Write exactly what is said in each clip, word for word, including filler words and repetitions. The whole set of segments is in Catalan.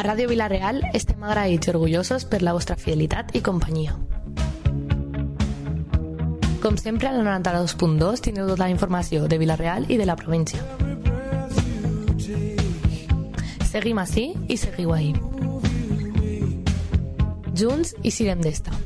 Ràdio Vila-real estem agraïts i orgullosos per la vostra fidelitat i companyia. Com sempre, a la noranta-dos punt dos tindreu tota la informació de Vila-real i de la província. Seguim ací i seguiu ahí. Junts i sirem d'esta.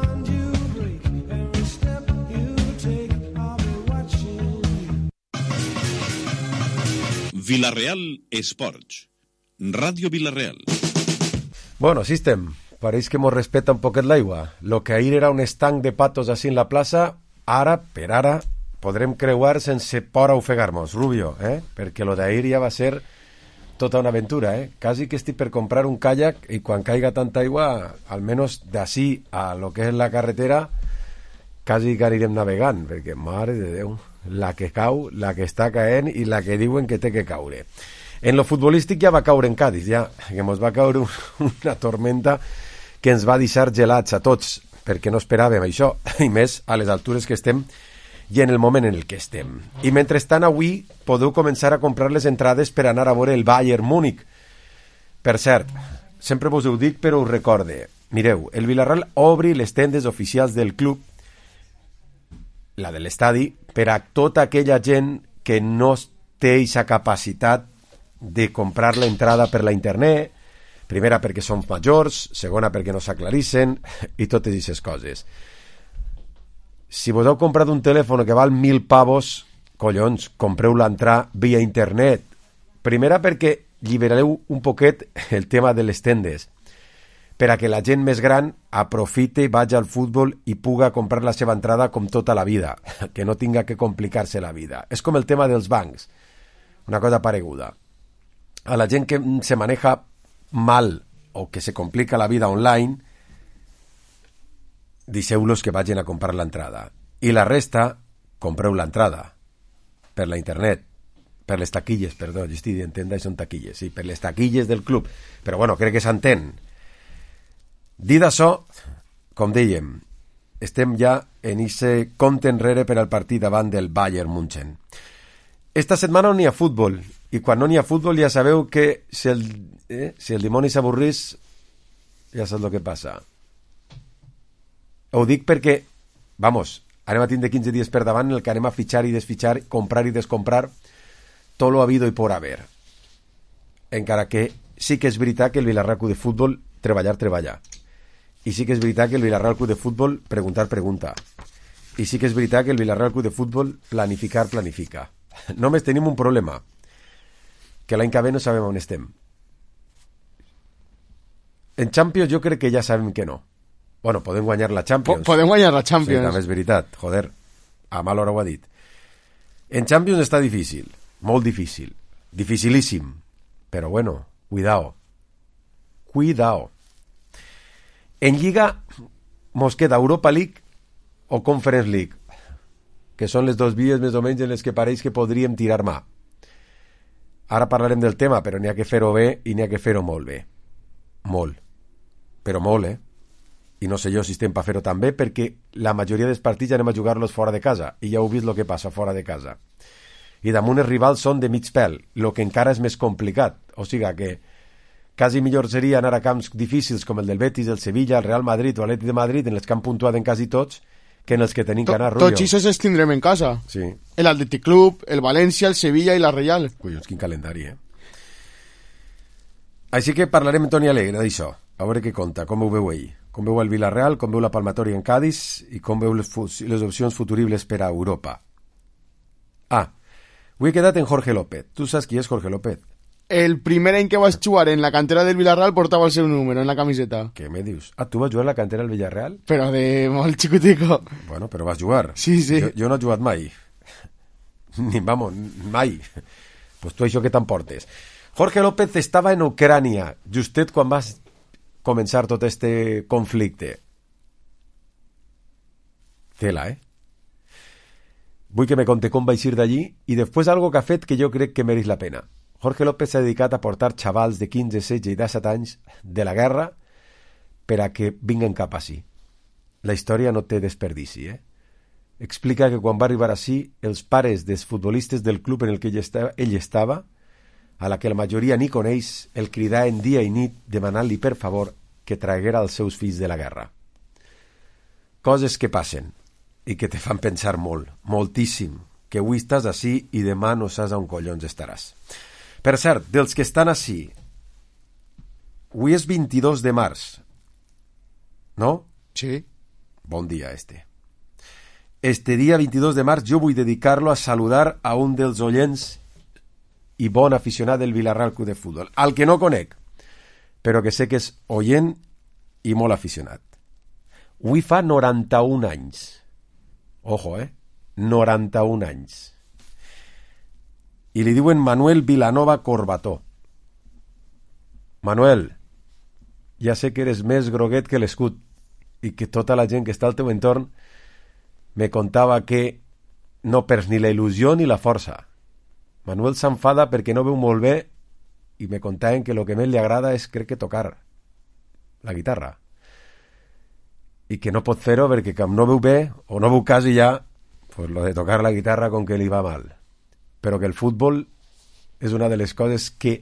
Vila-real Esports. Ràdio Vila-real. Bueno, així estem. Pareix que mos respeta un poquet l'aigua. Lo que ahir era un estanc de patos així en la plaça, ara, per ara, podrem creuar sense por a ofegar-nos, Rubio, eh? Perquè lo d'ahir ja va ser tota una aventura, eh? Quasi que estic per comprar un kayak i quan caiga tanta aigua, almenys d'ací a lo que és la carretera, quasi que anirem navegant, perquè, mare de Déu, la que cau, la que està caent i la que diuen que té que caure. En lo futbolístic ja va caure en Cádiz, ja, que ens va caure un, una tormenta que ens va deixar gelats a tots, perquè no esperàvem això, i més a les altures que estem i en el moment en el que estem. I mentrestant avui podeu començar a comprar les entrades per anar a veure el Bayern Múnich. Per cert, sempre vos ho dic però us recorde, mireu, el Villarreal obri les tendes oficials del club, la de l'estadi, per a tota aquella gent que no té aquesta capacitat de comprar la entrada per la internet, primera perquè són majors, segona perquè no s'aclarissen i totes aquestes coses. Si vos heu comprat un telèfon que val mil pavos, collons, compreu l'entrada via internet. Primera perquè lliberareu un poquet el tema de les tendes, per a que la gent més gran aprofite, vagi al futbol i puga comprar la seva entrada com tota la vida, que no tinga que complicar-se la vida. És com el tema dels bancs, una cosa pareguda. A la gent que se maneja mal o que se complica la vida online, deixeu-los que vagin a comprar l'entrada. I la resta, compreu l'entrada per la internet, per les taquilles, perdó, jo estic dient tenda i són taquilles, sí, per les taquilles del club. Però bueno, crec que s'entén. Dit això, com dèiem, estem ja en ese compte enrere per al partit davant del Bayern München. Esta setmana no n'hi ha futbol, i quan no n'hi ha futbol ja sabeu que si el, eh, si el dimoni s'avorrís, ja saps el que passa. Ho dic perquè, vamos, anem a tindre quinze dies per davant en el que anem a fitxar i desfitxar, comprar i descomprar tot lo habido i por haver. Encara que sí que és veritat que el Villarreal Club de Futbol treballar, treballar. I sí que és veritat que el Villarreal Club de Futbol preguntar, pregunta. I sí que és veritat que el Villarreal Club de Futbol planificar, planifica. Només tenim un problema, que l'any que ve no sabem on estem. En Champions jo crec que ja sabem que no. Bueno, podem guanyar la Champions. Podem guanyar la Champions. Sí, també és veritat, joder, a mal hora ho ha dit. En Champions està difícil, molt difícil, dificilíssim, però bueno, cuidao, cuidao. En Lliga mos queda Europa League o Conference League, que són les dues vies més o menys en les que pareix que podríem tirar mà. Ara parlarem del tema, però n'hi ha que fer-ho bé i n'hi ha que fer-ho molt bé. Molt. Però molt, eh? I no sé jo si estem per fer-ho tan bé, perquè la majoria dels partits ja anem a jugar-los fora de casa, i ja heu vist el que passa fora de casa. I damunt els rivals són de mig pèl, el que encara és més complicat. O sigui que quasi millor seria anar a camps difícils com el del Betis, el Sevilla, el Real Madrid o l'Atlètic de Madrid, en els que han puntuat en quasi tots, que en els que tenim que anar, Rubio. Tots ixos els tindrem en casa. Sí. El Athletic Club, el València, el Sevilla i la Reial. Collons, quin calendari, eh? Així que parlarem amb Toni Alegre d'això. A veure què conta, com ho veu ell. Com veu el Villarreal, com veu la Palmatoria en Cádiz i com veu les, les opcions futuribles per a Europa. Ah, ho he quedat en Jorge López. Tu saps qui és Jorge López? El primer any que vas jugar en la cantera del Villarreal portava el seu número en la camiseta. Què me dius? Ah, tu vas jugar en la cantera del Villarreal? Però de molt xicutico. Bueno, però vas jugar. Sí, sí. Jo, jo no he jugat mai. Ni, vamos, mai. Pues tu això que t'emportes. Jorge López estava en Ucrània, justet quan vas començar tot este conflicte. Tela, eh? Vull que me conte com va eixir d'allí i després algo que ha fet que jo crec que mereix la pena. Jorge López s'ha dedicat a portar xavals de quinze, setze i disset anys de la guerra per a que vinguen cap ací. La història no té desperdici, eh? Explica que quan va arribar ací, els pares dels futbolistes del club en el que ell estava, ell estava a la que la majoria ni coneix, el cridaven dia i nit demanant-li per favor que traguera els seus fills de la guerra. Coses que passen i que te fan pensar molt, moltíssim, que avui estàs ací i demà no saps on collons estaràs. Per cert, dels que estan ací, avui és vint-i-dos de març, no? Sí. Bon dia, este. Este dia vint-i-dos de març jo vull dedicar-lo a saludar a un dels oients i bon aficionat del Villarreal Club de Futbol, al que no conec, però que sé que és oient i molt aficionat. Avui fa noranta-un anys. Ojo, eh? noranta-un anys. I li diuen Manuel Vilanova Corbató. Manuel, ja sé que eres més groguet que l'escut i que tota la gent que està al teu entorn me contava que no perds ni la il·lusió ni la força. Manuel s'enfada perquè no veu molt bé i me contaven que el que més li agrada és, crec que, tocar la guitarra. I que no pot fer-ho perquè com no veu bé o no veu quasi ja, pues lo de tocar la guitarra com que li va mal. Però que el futbol és una de les coses que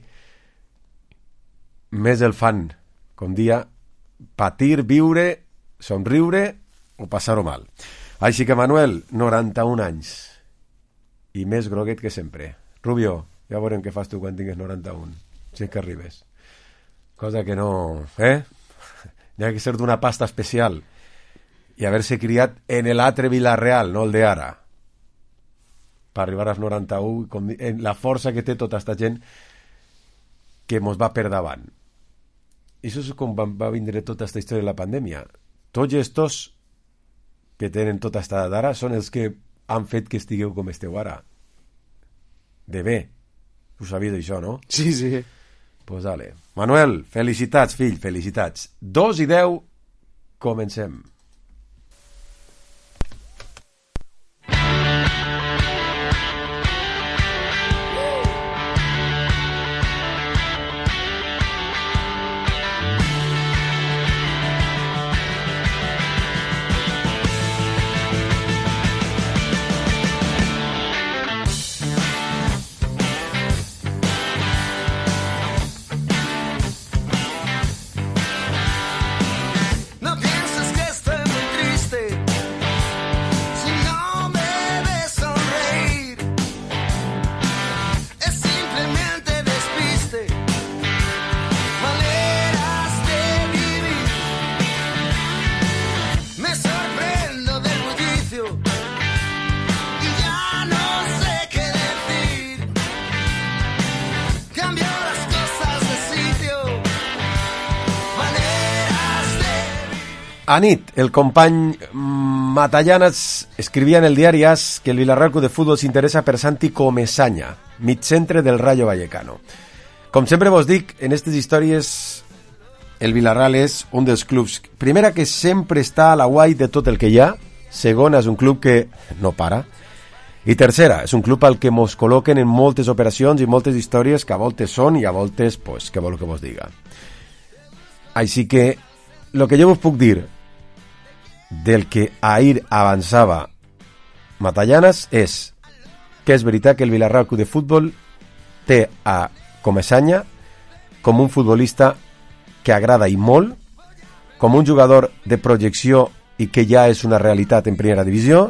més el fan, com dia, patir, viure, somriure o passar-ho mal. Així que, Manuel, noranta-un anys. I més groguet que sempre. Rubio, ja veurem què fas tu quan tingues noranta-un. Si és que arribes. Cosa que no... Eh? Hi ha que ser d'una pasta especial i haver-se criat en l'altre Villarreal, no el d'ara, per arribar als noranta-un, com, en la força que té tota aquesta gent que mos va per davant. I això és com va, va vindre tota aquesta història de la pandèmia. Tots estos que tenen tota aquesta edat d'ara són els que han fet que estigueu com esteu ara. De bé. Ho sabies això, no? Sí, sí. Pues dale. Manuel, felicitats, fill, felicitats. Dos i deu, comencem. A nit, el company Matallanas escrivia en el diari As que el Villarreal Club de Futbol s'interessa per Santi Comesaña, mitcentre del Rayo Vallecano. Com sempre vos dic, en aquestes històries el Villarreal és un dels clubs, primera, que sempre està a la guai de tot el que hi ha, segona, és un club que no para, i tercera, és un club al que mos col·loquen en moltes operacions i moltes històries que a voltes són i a voltes, pues, què vol que vos diga. Així que, el que jo vos puc dir del que ahir avançava Matallanas és que és veritat que el Villarreal Club de Futbol té a Comesaña com un futbolista que agrada i molt, com un jugador de projecció i que ja és una realitat en primera divisió,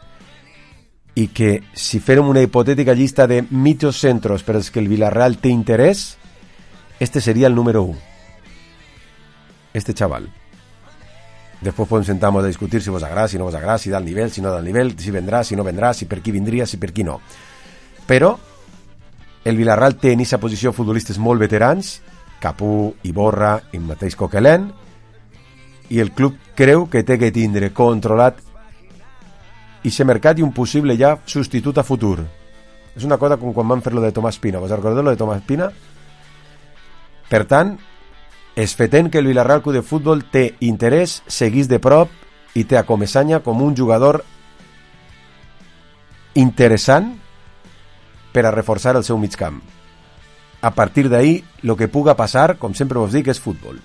i que si férem una hipotètica llista de mitjos centros per als que el Villarreal té interès, este seria el número u. Este chaval. Després podem sentar-nos a discutir si vos agrada, si no vos agrada, si dalt nivell, si no dalt nivell, si vendrà, si no vendrà, si per qui vindria, si per qui no. Però el Villarreal té en aquesta posició futbolistes molt veterans, Capú, Iborra i mateix Coquelin, i el club creu que té que tindre controlat aquest mercat i un possible ja substitut a futur. És una cosa com quan van fer lo de Tomàs Pina. Vos recordeu lo de Tomàs Pina? Per tant, és fetent que el Villarreal Club de Futbol té interès, seguís de prop i té a Comesaña com un jugador interessant per a reforçar el seu migcamp. A partir d'ahí, el que puga passar, com sempre vos dic, és futbol.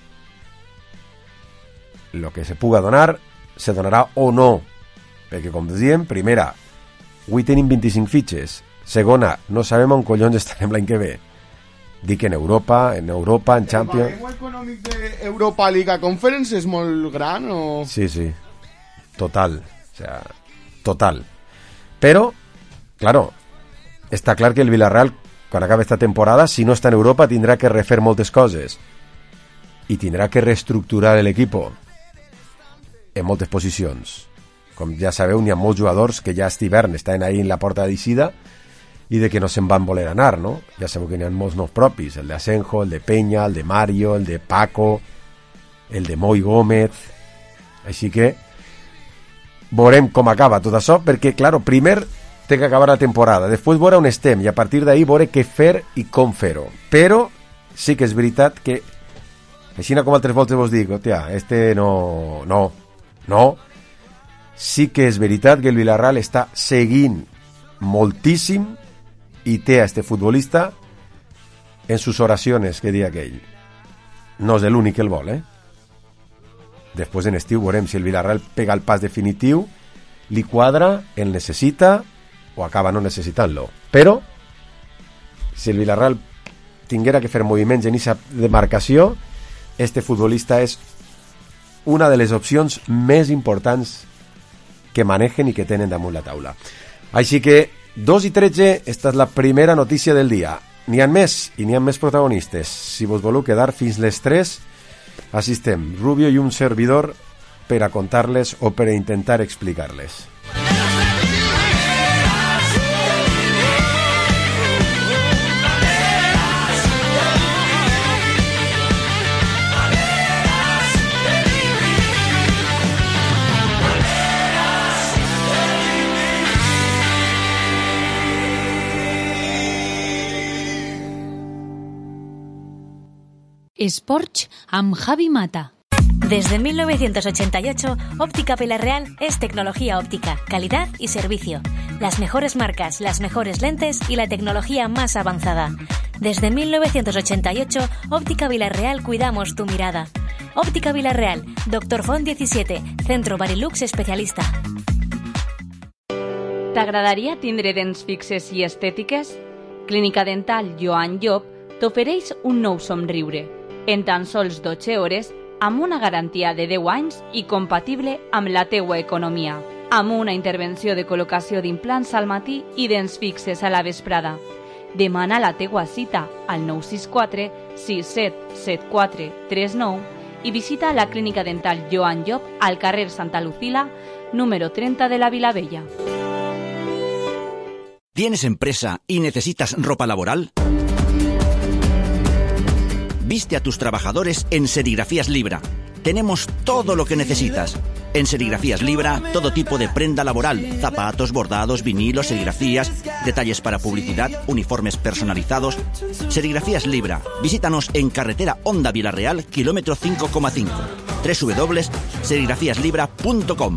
El que se puga donar, se donarà o no. Perquè, com dèiem, primera, avui tenim vint-i-cinc fitxes. Segona, no sabem on collons estarem l'any que ve. Dic en Europa, en Europa, en Champions... El valor econòmic d'Europa Liga Conference és molt gran o...? Sí, sí, total, o sea, total. Però, claro, està clar que el Villarreal, quan acabe esta temporada, si no està en Europa, tindrà que refer moltes coses i tindrà que reestructurar l'equip en moltes posicions. Com ja sabeu, n'hi ha molts jugadors que ja aquest hivern estan ahí en la porta d'eixida i de que no se'n van voler anar, no? Ja sabeu que n'hi ha molts nous propis, el de Asenjo, el de Peña, el de Mario, el de Paco, el de Moi Gómez. Així que veurem com acaba tot això, perquè, claro, primer té que acabar la temporada, després veure on estem i a partir d'ahí veure què fer i com fer-ho. Però sí que és veritat que, així com altres voltes vos dic, hòstia, este no, no, no, sí que és veritat que el Villarreal està seguint moltíssim i té a este futbolista en sus oraciones, que dia aquell. No és l'únic que el vol, eh? Després en estiu veurem si el Villarreal pega el pas definitiu, li quadra, el necessita o acaba no necessitant-lo. Però si el Villarreal tinguera que fer moviments en aquesta demarcació, este futbolista és una de les opcions més importants que manegen i que tenen damunt la taula. Així que dos i tretze, esta és la primera notícia del dia. N'hi ha més i n'hi ha més protagonistes. Si vos voleu quedar fins les tres, així estem, Rubio i un servidor, per a contar-les o per a intentar explicar-les. Sports amb Javi Mata. Desde mil novecientos ochenta y ocho, Óptica Villarreal es tecnología óptica, calidad y servicio. Las mejores marcas, las mejores lentes y la tecnología más avanzada. Desde mil novecientos ochenta y ocho, Óptica Villarreal cuidamos tu mirada. Óptica Villarreal, Doctor Font diecisiete, Centro Barilux especialista. T'agradaria tindre dents fixes i estètiques? Clínica Dental Joan Llop t'ofereix un nou somriure, en tan sols dotze hores, amb una garantia de deu anys i compatible amb la teua economia, amb una intervenció de col·locació d'implants al matí i dents fixes a la vesprada. Demana la teua cita al nou sis quatre sis set set quatre tres nou i visita la Clínica Dental Joan Llop al carrer Santa Lucila, número treinta de la Vilavella. ¿Tienes empresa y necesitas ropa laboral? Viste a tus trabajadores en Serigrafías Libra. Tenemos todo lo que necesitas. En Serigrafías Libra, todo tipo de prenda laboral, zapatos, bordados, vinilos, serigrafías, detalles para publicidad, uniformes personalizados. Serigrafías Libra. Visítanos en carretera Honda Villarreal, kilómetro cinco coma cinco. doble u doble u doble u punto serigrafías libra punto com.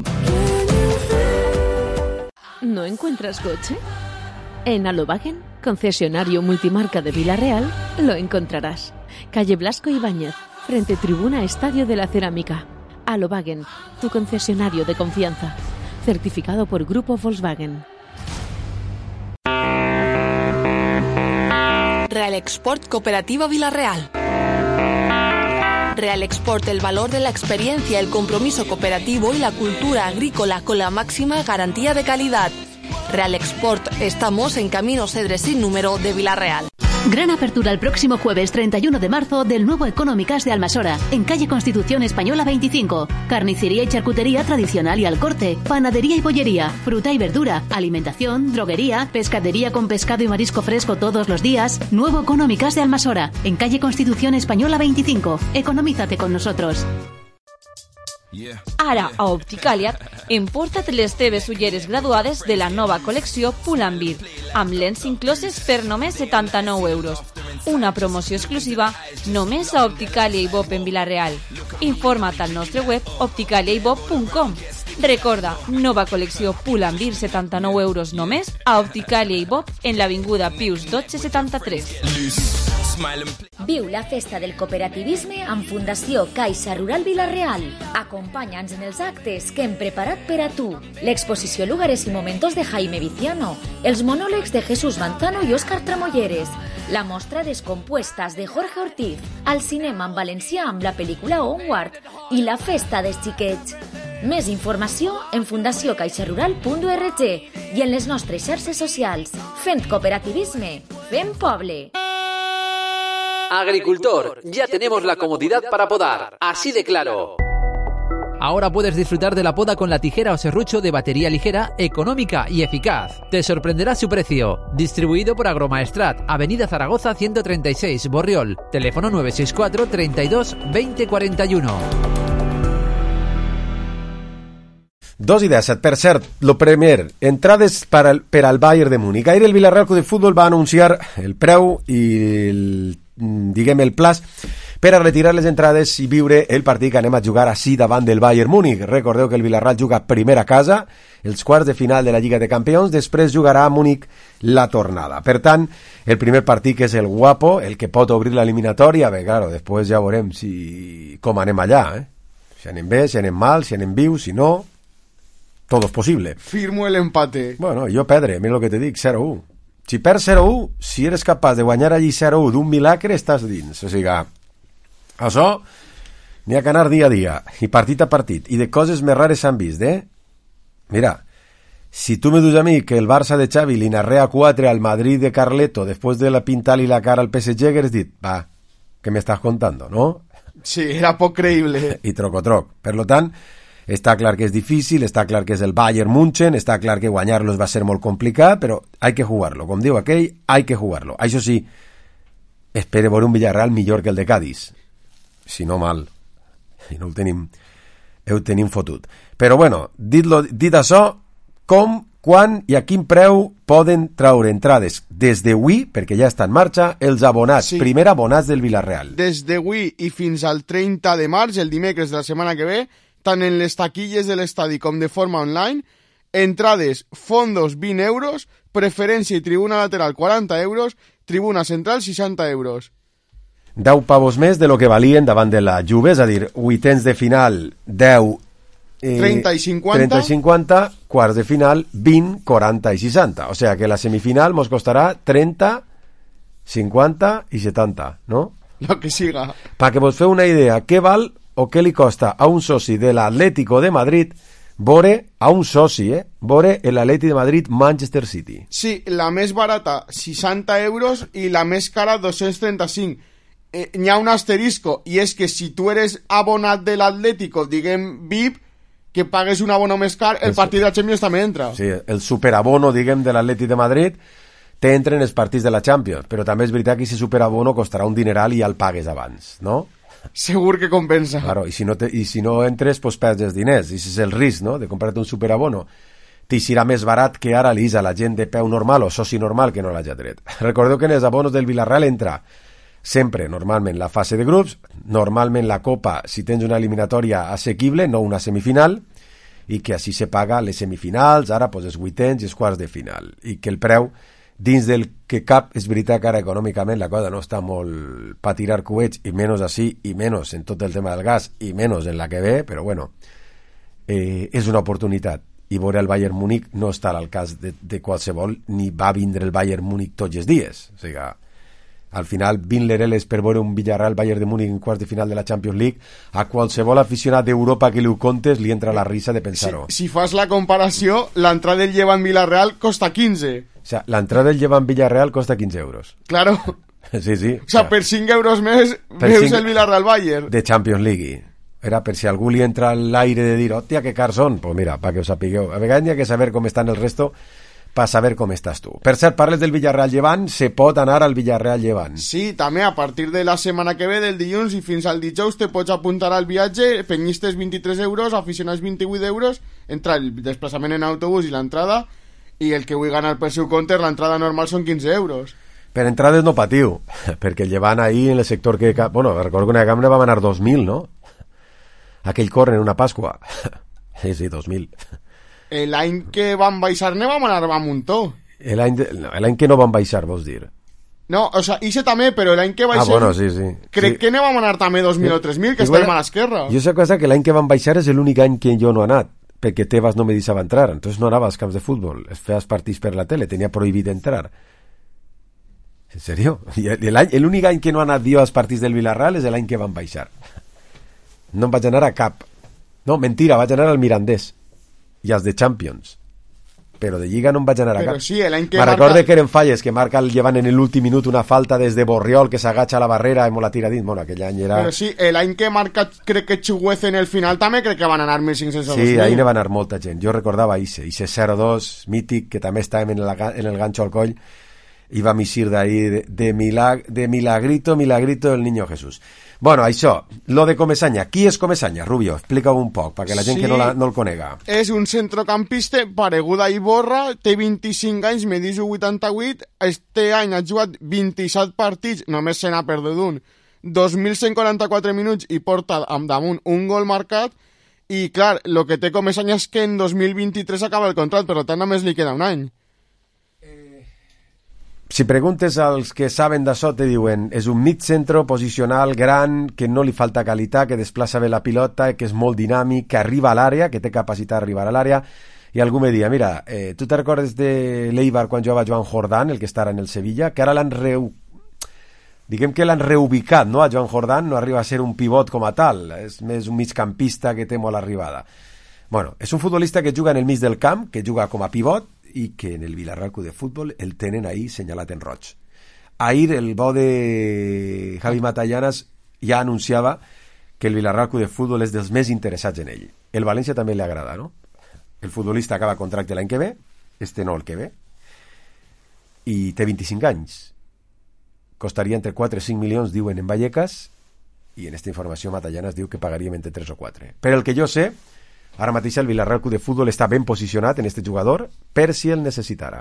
¿No encuentras coche? En Alobagen, concesionario multimarca de Villarreal, lo encontrarás. Calle Blasco Ibáñez, frente Tribuna Estadio de la Cerámica. Alobagen, tu concesionario de confianza. Certificado por Grupo Volkswagen. Real Export Cooperativa Villarreal. Real Export, el valor de la experiencia, el compromiso cooperativo y la cultura agrícola con la máxima garantía de calidad. Real Export, estamos en Camino Cedres sin número de Villarreal. Gran apertura el próximo jueves treinta y uno de marzo del nuevo Económicas de Almasora, en calle Constitución Española veinticinco. Carnicería y charcutería tradicional y al corte, panadería y bollería, fruta y verdura, alimentación, droguería, pescadería con pescado y marisco fresco todos los días. Nuevo Económicas de Almasora, en calle Constitución Española veinticinco. Economízate con nosotros. Ara, a Opticaliat, emporta't les teves ulleres graduades de la nova col·lecció Pull&Bear, amb lents incloses per només setanta-nou euros. Una promoció exclusiva només a Opticalia i Bob en Vilareal. Informa't al nostre web opticalia i bob punt com. Recorda, nova col·lecció Pull&Bear, setanta-nou euros només a Opticalia i Bob en l'avinguda Pius dotze setanta-tres. Viu la festa del cooperativisme amb Fundació Caixa Rural Vilareal. Acompanya'ns en els actes que hem preparat per a tu. L'exposició Lugares y Momentos de Jaime Viciano, els monòlegs de Jesús Manzano i Òscar Tramolleres, La mostra Descompuestas de Jorge Ortiz, al cinema en valencià amb la pel·lícula Onward i la festa dels xiquets. Més informació en fundació caixarural punt org i en les nostres xarxes socials. Fent cooperativisme, fent poble. Agricultor, ya tenemos la comodidad para podar, así de claro. Ahora puedes disfrutar de la poda con la tijera o serrucho de batería ligera, económica y eficaz. Te sorprenderá su precio. Distribuido por Agromaestrat, Avenida Zaragoza ciento treinta y seis, Borriol. Teléfono nueve seis cuatro, treinta y dos, veinte cuarenta y uno. Dos i disset. Per cert, lo primer, entrades per al, per al Bayern de Múnich. Ahir el Villarreal Club de Futbol va anunciar el preu i el, diguem, el plaç per a retirar les entrades i viure el partit que anem a jugar així davant del Bayern Múnich. Recordeu que el Villarreal juga primer a casa, els quarts de final de la Lliga de Campions, després jugarà a Múnich la tornada. Per tant, el primer partit que és el guapo, el que pot obrir l'eliminatòria, bé, claro, després ja veurem si, com anem allà, eh? Si anem bé, si anem mal, si anem vius, si no, todo es posible. Firmo el empate. Bueno, jo pedre, mira el que te dic, zero u. Si perds zero u, si eres capaç de guanyar allí zero u d'un milagre, estàs dins. O sigui, això n'hi ha que anar dia a dia, i partit a partit, i de coses més rares s'han vist, eh? Mira, si tu me dius a mi que el Barça de Xavi li narrea quatre al Madrid de Carleto després de la pintar-li la cara al P S G, que has dit, va, que me estàs contando, no? Sí, era poc creïble. I troc-o-troc. Per lo tant, està clar que és difícil, està clar que és el Bayern München, està clar que guanyar-los va ser molt complicat, però hay que jugarlo. Com diu aquell, hay que jugarlo. Això sí, espere veure un Villarreal millor que el de Cádiz. Si no, mal. I no ho tenim, ho tenim fotut. Però bueno, dit-lo, dit això, com, quan i a quin preu poden traure entrades des d'avui, perquè ja està en marxa, els abonats, sí. Primer abonats del Villarreal. Des d'avui i fins al trenta de març, el dimecres de la setmana que ve, tant en les taquilles de l'estadi com de forma online, entrades, fondos vint euros, preferència i tribuna lateral quaranta euros, tribuna central seixanta euros. deu pavos més de lo que valien davant de la Juve, és a dir, vuitens de final deu, eh, trenta i cinquanta, trenta i cinquanta, quarts de final vint, quaranta i seixanta, o sigui que la semifinal mos costarà trenta, cinquanta i setanta, no? Lo que siga. Pa que vos feu una idea, què val o què li costa a un soci de l'Atlético de Madrid veure, a un soci, eh, veure l'Atleti de Madrid Manchester City. Sí, la més barata seixanta euros i la més cara dos-cents trenta-cinc. Eh, n'hi ha un asterisco, i és que si tu eres abonat de l'Atlético, diguem V I P, que pagues un abono més car, el, el partit de la Champions també entra. Sí, el superabono, diguem, de l'Atleti de Madrid t'entren els partits de la Champions, però també és veritat que aquest superabono costarà un dineral i ja el pagues abans, no? Segur que compensa. Claro, i si no, te, i si no entres, pues perds els diners, i ese és el risc, no?, de comprar-te un superabono. T'eixirà més barat que ara l'Isa, la gent de peu normal o soci normal que no l'hagi tret. Recordeu que en els abonos del Villarreal entra sempre, normalment, la fase de grups, normalment la Copa, si tens una eliminatòria assequible, no una semifinal, i que així se paga les semifinals, ara pues, els vuitens i els quarts de final, i que el preu, dins del que cap, és veritat que ara econòmicament la cosa no està molt per tirar coets, i menys així, i menys en tot el tema del gas, i menys en la que ve, però bueno, eh, és una oportunitat, i veure el Bayern Múnich no està al cas de, de qualsevol, ni va vindre el Bayern Múnich tots els dies, o sigui, al final vint l'Ereles per veure un Villarreal Bayern de Múnich en quarts de final de la Champions League, a qualsevol aficionat d'Europa que li ho contes li entra la risa de pensar-ho. Si, si fas la comparació, l'entrada del Llevant Villarreal costa quinze. O sea, l'entrada del Llevant Villarreal costa quinze euros. Claro. Sí, sí. O sea, per cinc euros més veus cinc... el Villarreal Bayern. De Champions League. Era per si algú li entra l'aire de dir, hòstia, que cars són. Pues mira, pa que us sapigueu. A vegades hi ha que saber com estan el resto per saber com estàs tu. Per cert, parles del Villarreal Llevant, se pot anar al Villarreal Llevant. Sí, també a partir de la setmana que ve, del dilluns i fins al dijous, te pots apuntar al viatge, penyistes vint-i-tres euros, aficionats vint-i-vuit euros, entra el desplaçament en autobús i l'entrada, i el que vull ganar per seu compte, l'entrada normal són quinze euros. Per entrades no patiu, perquè el Llevant ahir en el sector que... Bueno, recordo que en Cambra va anar dos mil, no? Aquell corren una Pasqua. Sí, sí, dos mil. L'any que van baixar ne vam anar a muntó. L'any de... no, que no van baixar, vols dir? No, o sea, ixe també, però l'any que baixem... Ah, bueno, sí, sí. Crec sí. que ne vam anar també dos mil o tres mil, que igual, estem a l'esquerra. Jo sé cosa que l'any que van baixar és l'únic any que jo no he anat, perquè Tebas no me deixava entrar, entonces no anava als camps de futbol, es feies partits per la tele, tenia prohibit entrar. En serio? L'únic any que no ha anat jo als partits del Villarreal és l'any que van baixar. No em vaig anar a cap. No, mentira, vaig anar al Mirandés i als de Champions. Però de Lliga no em vaig anar a Però cap. sí, l'any que Me marca... recorde que eren falles, que marca el llevant en l'últim minut una falta des de Borriol, que s'agacha a la barrera i me la tira dins. Bueno, aquell any era... Però sí, l'any que marca, crec que Chuguez en el final també crec que van anar mil cinc-cents o dos mil. Sí, ahí ne va anar molta gent. Jo recordava Ise, Ise zero dos, mític, que també estàvem en, la, en el gancho al coll, i va missir d'ahí de, de, milag, de milagrito, milagrito el niño Jesús. Bueno, això, lo de Comesaña. Qui és Comesaña, Rubio? Explica-ho un poc, perquè la gent sí, que no, la, no el conega. És un centrocampista paregut a Iborra, té vint-i-cinc anys, medeix vuitanta-vuit, este any ha jugat vint-i-set partits, només se n'ha perdut un, dos mil cent quaranta-quatre minuts i porta amb damunt un gol marcat, i clar, el que té Comesaña és que en dos mil vint-i-tres acaba el contrat, per tant només li queda un any. Si preguntes als que saben d'això, te diuen és un mig centro posicional gran, que no li falta qualitat, que desplaça bé la pilota, que és molt dinàmic, que arriba a l'àrea, que té capacitat d'arribar a l'àrea, i algú me dia, mira, eh, tu te recordes de l'Eibar quan jugava Joan Jordán, el que està ara en el Sevilla, que ara l'han reu... diguem que l'han reubicat, no? A Joan Jordán no arriba a ser un pivot com a tal, és més un migcampista que té molt arribada. Bueno, és un futbolista que juga en el mig del camp, que juga com a pivot, i que en el Villarreal Club de Fútbol el tenen ahí senyalat en roig. Ahir el bo de Javi Matallanas ja anunciava que el Villarreal Club de Fútbol és dels més interessats en ell. El València també li agrada, no? El futbolista acaba contracte l'any que ve, este no el que ve, i té vint-i-cinc anys. Costaria entre quatre i cinc milions, diuen en Vallecas, i en esta informació Matallanas diu que pagaríem entre tres o quatre. Per el que jo sé, ara mateix el Villarreal Club de Fútbol està ben posicionat en este jugador per si el necessitarà.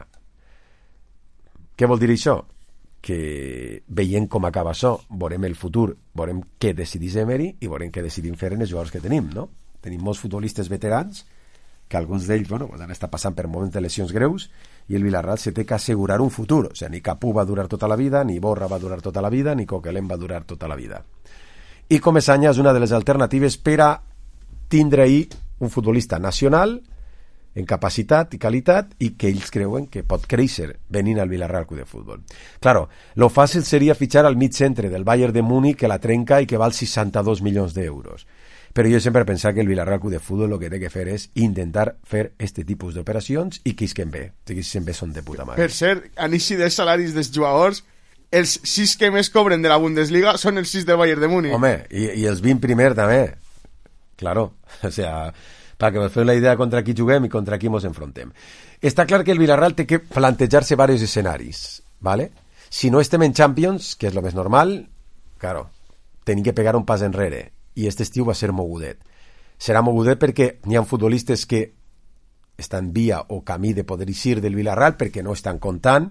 Què vol dir això? Que veient com acaba això, veurem el futur, veurem què decidís Emery i veurem què decidim fer en els jugadors que tenim, no? Tenim molts futbolistes veterans que alguns d'ells, bueno, han estat passant per moments de lesions greus i el Villarreal se té que assegurar un futur. O sigui, ni Capú va durar tota la vida, ni Borra va durar tota la vida, ni Coquelin va durar tota la vida. I Comesaña és una de les alternatives per a tindre ahir un futbolista nacional en capacitat i qualitat i que ells creuen que pot créixer venint al Villarreal Club de Fútbol. Claro, lo fàcil seria fitxar al mig centre del Bayern de Múnich que la trenca i que val seixanta-dos milions d'euros. Però jo sempre he pensat que el Villarreal Club de Fútbol el que té que fer és intentar fer este tipus d'operacions i que isquen bé. Que isquen bé són de puta mare. Per cert, a l'inici dels salaris dels jugadors, els sis que més cobren de la Bundesliga són els sis del Bayern de Múnich. Home, i, i els vint primer també. Claro, o sea, para que vos feu la idea contra qui juguem i contra qui ens enfrontem. Està clar que el Villarreal té que plantejar-se diversos escenaris, ¿vale? Si no estem en Champions, que és lo més normal, claro, tenim que pegar un pas enrere, i este estiu va ser mogudet. Serà mogudet perquè n'hi ha futbolistes que estan via o camí de poder eixir del Villarreal perquè no estan comptant,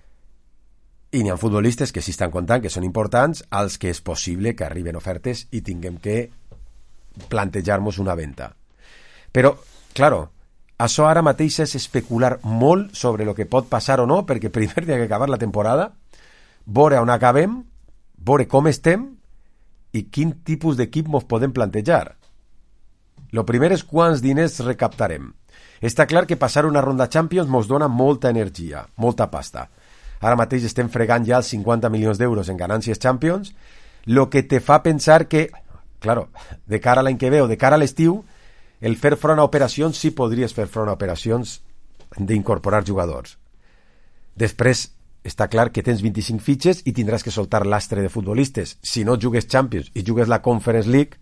i n'hi ha futbolistes que sí estan comptant, que són importants, als que és possible que arriben ofertes i tinguem que plantejar-nos una venda. Però, claro, això ara mateix és especular molt sobre el que pot passar o no, perquè primer hi ha que acabar la temporada, veure on acabem, veure com estem i quin tipus d'equip ens podem plantejar. Lo primer és quants diners recaptarem. Està clar que passar una ronda Champions ens dona molta energia, molta pasta. Ara mateix estem fregant ja els cinquanta milions d'euros en ganàncies Champions, lo que te fa pensar que, claro, de cara a l'any que ve o de cara a l'estiu, el fer front a operacions sí podries fer front a operacions d'incorporar jugadors. Després està clar que tens vint-i-cinc fitxes i tindràs que soltar l'astre de futbolistes. Si no jugues Champions i jugues la Conference League,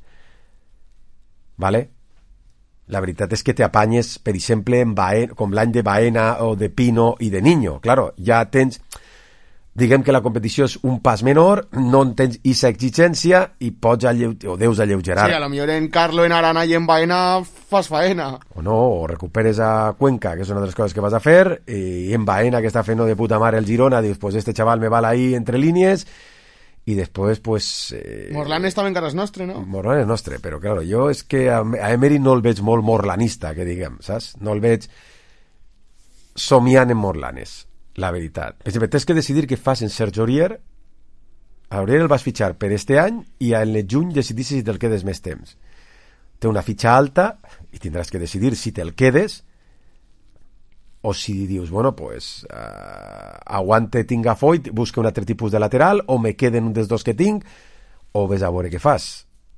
vale? La veritat és que t'apanyes, per exemple, en Baena, com l'any de Baena o de Pino i de Niño. Claro, ja tens... Diguem que la competició és un pas menor, no en tens aquesta exigència i pots alleu... o deus alleugerar. Sí, a lo millor en Carlo, en Arana i en Baena fas faena. O no, o recuperes a Cuenca, que és una de les coses que vas a fer, i en Baena, que està fent de puta mare el Girona, dius, pues este chaval me val ahí entre línies, i després, pues... Eh... Morlanes també encara és nostre, no? Morlanes és nostre, però claro, jo és que a, a Emery no el veig molt morlanista, que diguem, saps? No el veig somiant en Morlanes. La veritat. Per exemple, tens que decidir què fas en Serge Aurier. A Aurier el vas fitxar per este any i en el juny decidissis si te'l quedes més temps. Té una fitxa alta i tindràs que decidir si te'l quedes o si dius, bueno, pues uh, aguante, tinc a Foyt, busca un altre tipus de lateral, o me queden un dels dos que tinc, o ves a veure què fas.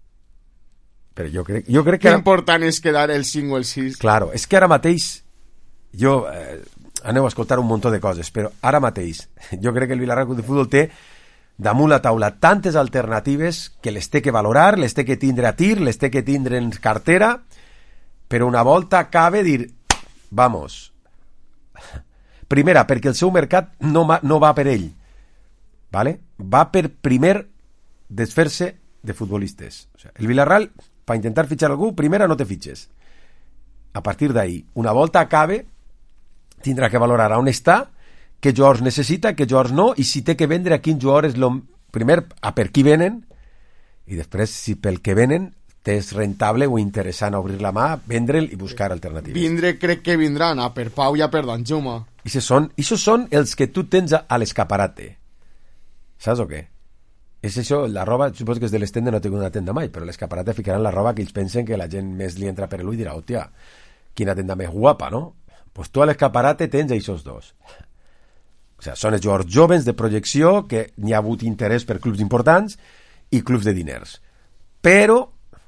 Però jo crec, jo crec que... Que ara... important és quedar el cinc o el sis. Claro, és que ara mateix jo... Eh, aneu a escoltar un munt de coses, però ara mateix jo crec que el Villarreal Club de Futbol té damunt la taula tantes alternatives que les té que valorar, les té que tindre a tir, les té que tindre en cartera, però una volta acabe dir, vamos, primera, perquè el seu mercat no, no va per ell, ¿vale? Va per primer desfer-se de futbolistes. O sea, el Villarreal, per intentar fitxar algú, primera no te fitxes. A partir d'ahí, una volta acabe, tindrà que valorar on està, què jugadors necessita, què jugadors no, i si té que vendre a quins jugadors, lo... primer, a per qui venen, i després, si pel que venen és rentable o interessant obrir la mà, vendre'l i buscar alternatives. Vindre crec que vindran a per Pau i a per Danjuma. I són, són els que tu tens a l'escaparate. Saps o què? És això, la roba, suposo que és de les tendes, no tinc una tenda mai, però l'escaparate ficaran la roba que ells pensen que la gent més li entra per l'ull i dirà, hòstia, quina tenda més guapa, no? Pues tu a l'escaparate tens aquests dos. O sigui, són els jugadors joves de projecció que n'hi ha hagut interès per clubs importants i clubs de diners. Però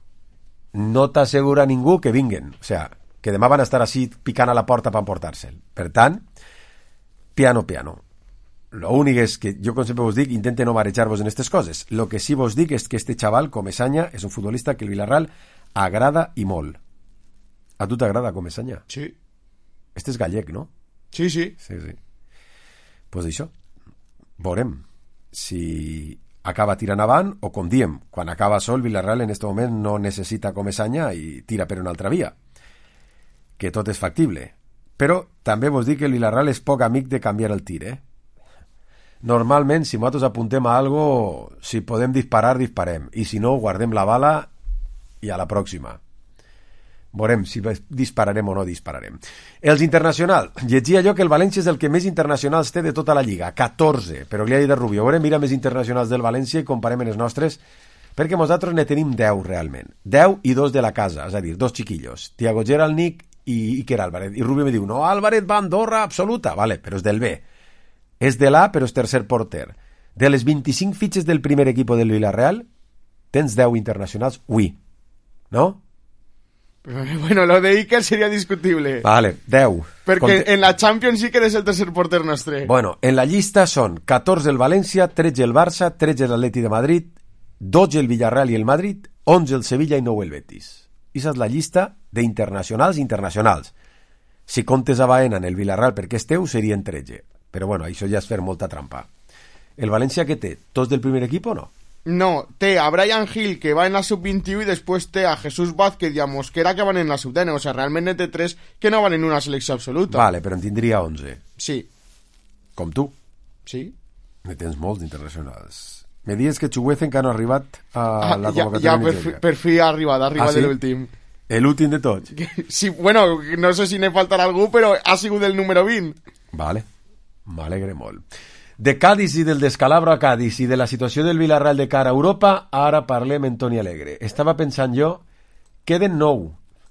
no t'assegura ningú que vinguen. O sigui, que demà van estar així picant a la porta per emportar-se'l. Per tant, piano, piano. Lo únic és que jo, com sempre vos dic, intente no marejar-vos en aquestes coses. Lo que sí vos dic és que este xaval, Comesaña, és un futbolista que el Villarreal agrada i molt. A tu t'agrada Comesaña? Sí. Este és gallec, no? Sí, sí. Sí, sí. Pues això, veurem si acaba tirant avant o, com diem, quan acaba sol, Villarreal en aquest moment no necessita Comesaña i tira per una altra via, que tot és factible. Però també vos dic que el Villarreal és poc amic de canviar el tir, eh? Normalment, si nosaltres apuntem a algo, si podem disparar, disparem, i si no, guardem la bala i a la pròxima. Veurem si dispararem o no dispararem. Els internacionals. Llegia jo que el València és el que més internacionals té de tota la Lliga, catorze, però li ha dit a Rubio, veurem, mira més internacionals del València i comparem els nostres, perquè nosaltres ne tenim deu realment. deu i dos de la casa, és a dir, dos chiquillos, Thiago Geralnik i Iker Álvarez. I Rubio me diu, no, Álvarez va a Andorra absoluta, vale, però és del B. És de l'A, però és tercer porter. De les vint-i-cinc fitxes del primer equip del Villarreal, tens deu internacionals, ui, no? Bueno, lo de Iker sería discutible. Vale, deu. Perquè Conte... en la Champions Iker és el tercer porter nostre. Bueno, en la llista són catorze el València, tretze el Barça, tretze l'Atleti de Madrid, dotze el Villarreal i el Madrid, onze el Sevilla i nou el Betis. Esa és la llista d'internacionals internacionals. Si comptes a Baena en el Villarreal perquè és teu, serien tretze. Però bueno, això ja és fer molta trampa. El València què té? Tots del primer equip o no? No, té a Brian Hill, que va en la sub veintiuno, i després té a Jesús Vázquez i a Mosquera, que van en la sub diez. O sea, realment té tres que no van en una selecció absoluta. Vale, però en tindria onze. Sí. Com tu. Sí. Ne tens molts internacionals. Me dius que Chuguece encara no ha arribat a ah, la ja, convocatòria ja per, fi, per fi ha arribat, ha arribat ah, sí? de l'últim. L'últim de tots? Sí, bueno, no sé si ne faltarà algú, però ha sigut el número vint. Vale, m'alegre molt. De Cádiz i del descalabro a Cádiz i de la situació del Villarreal de cara a Europa, ara parlem en Toni Alegre. Estava pensant jo, queden nou,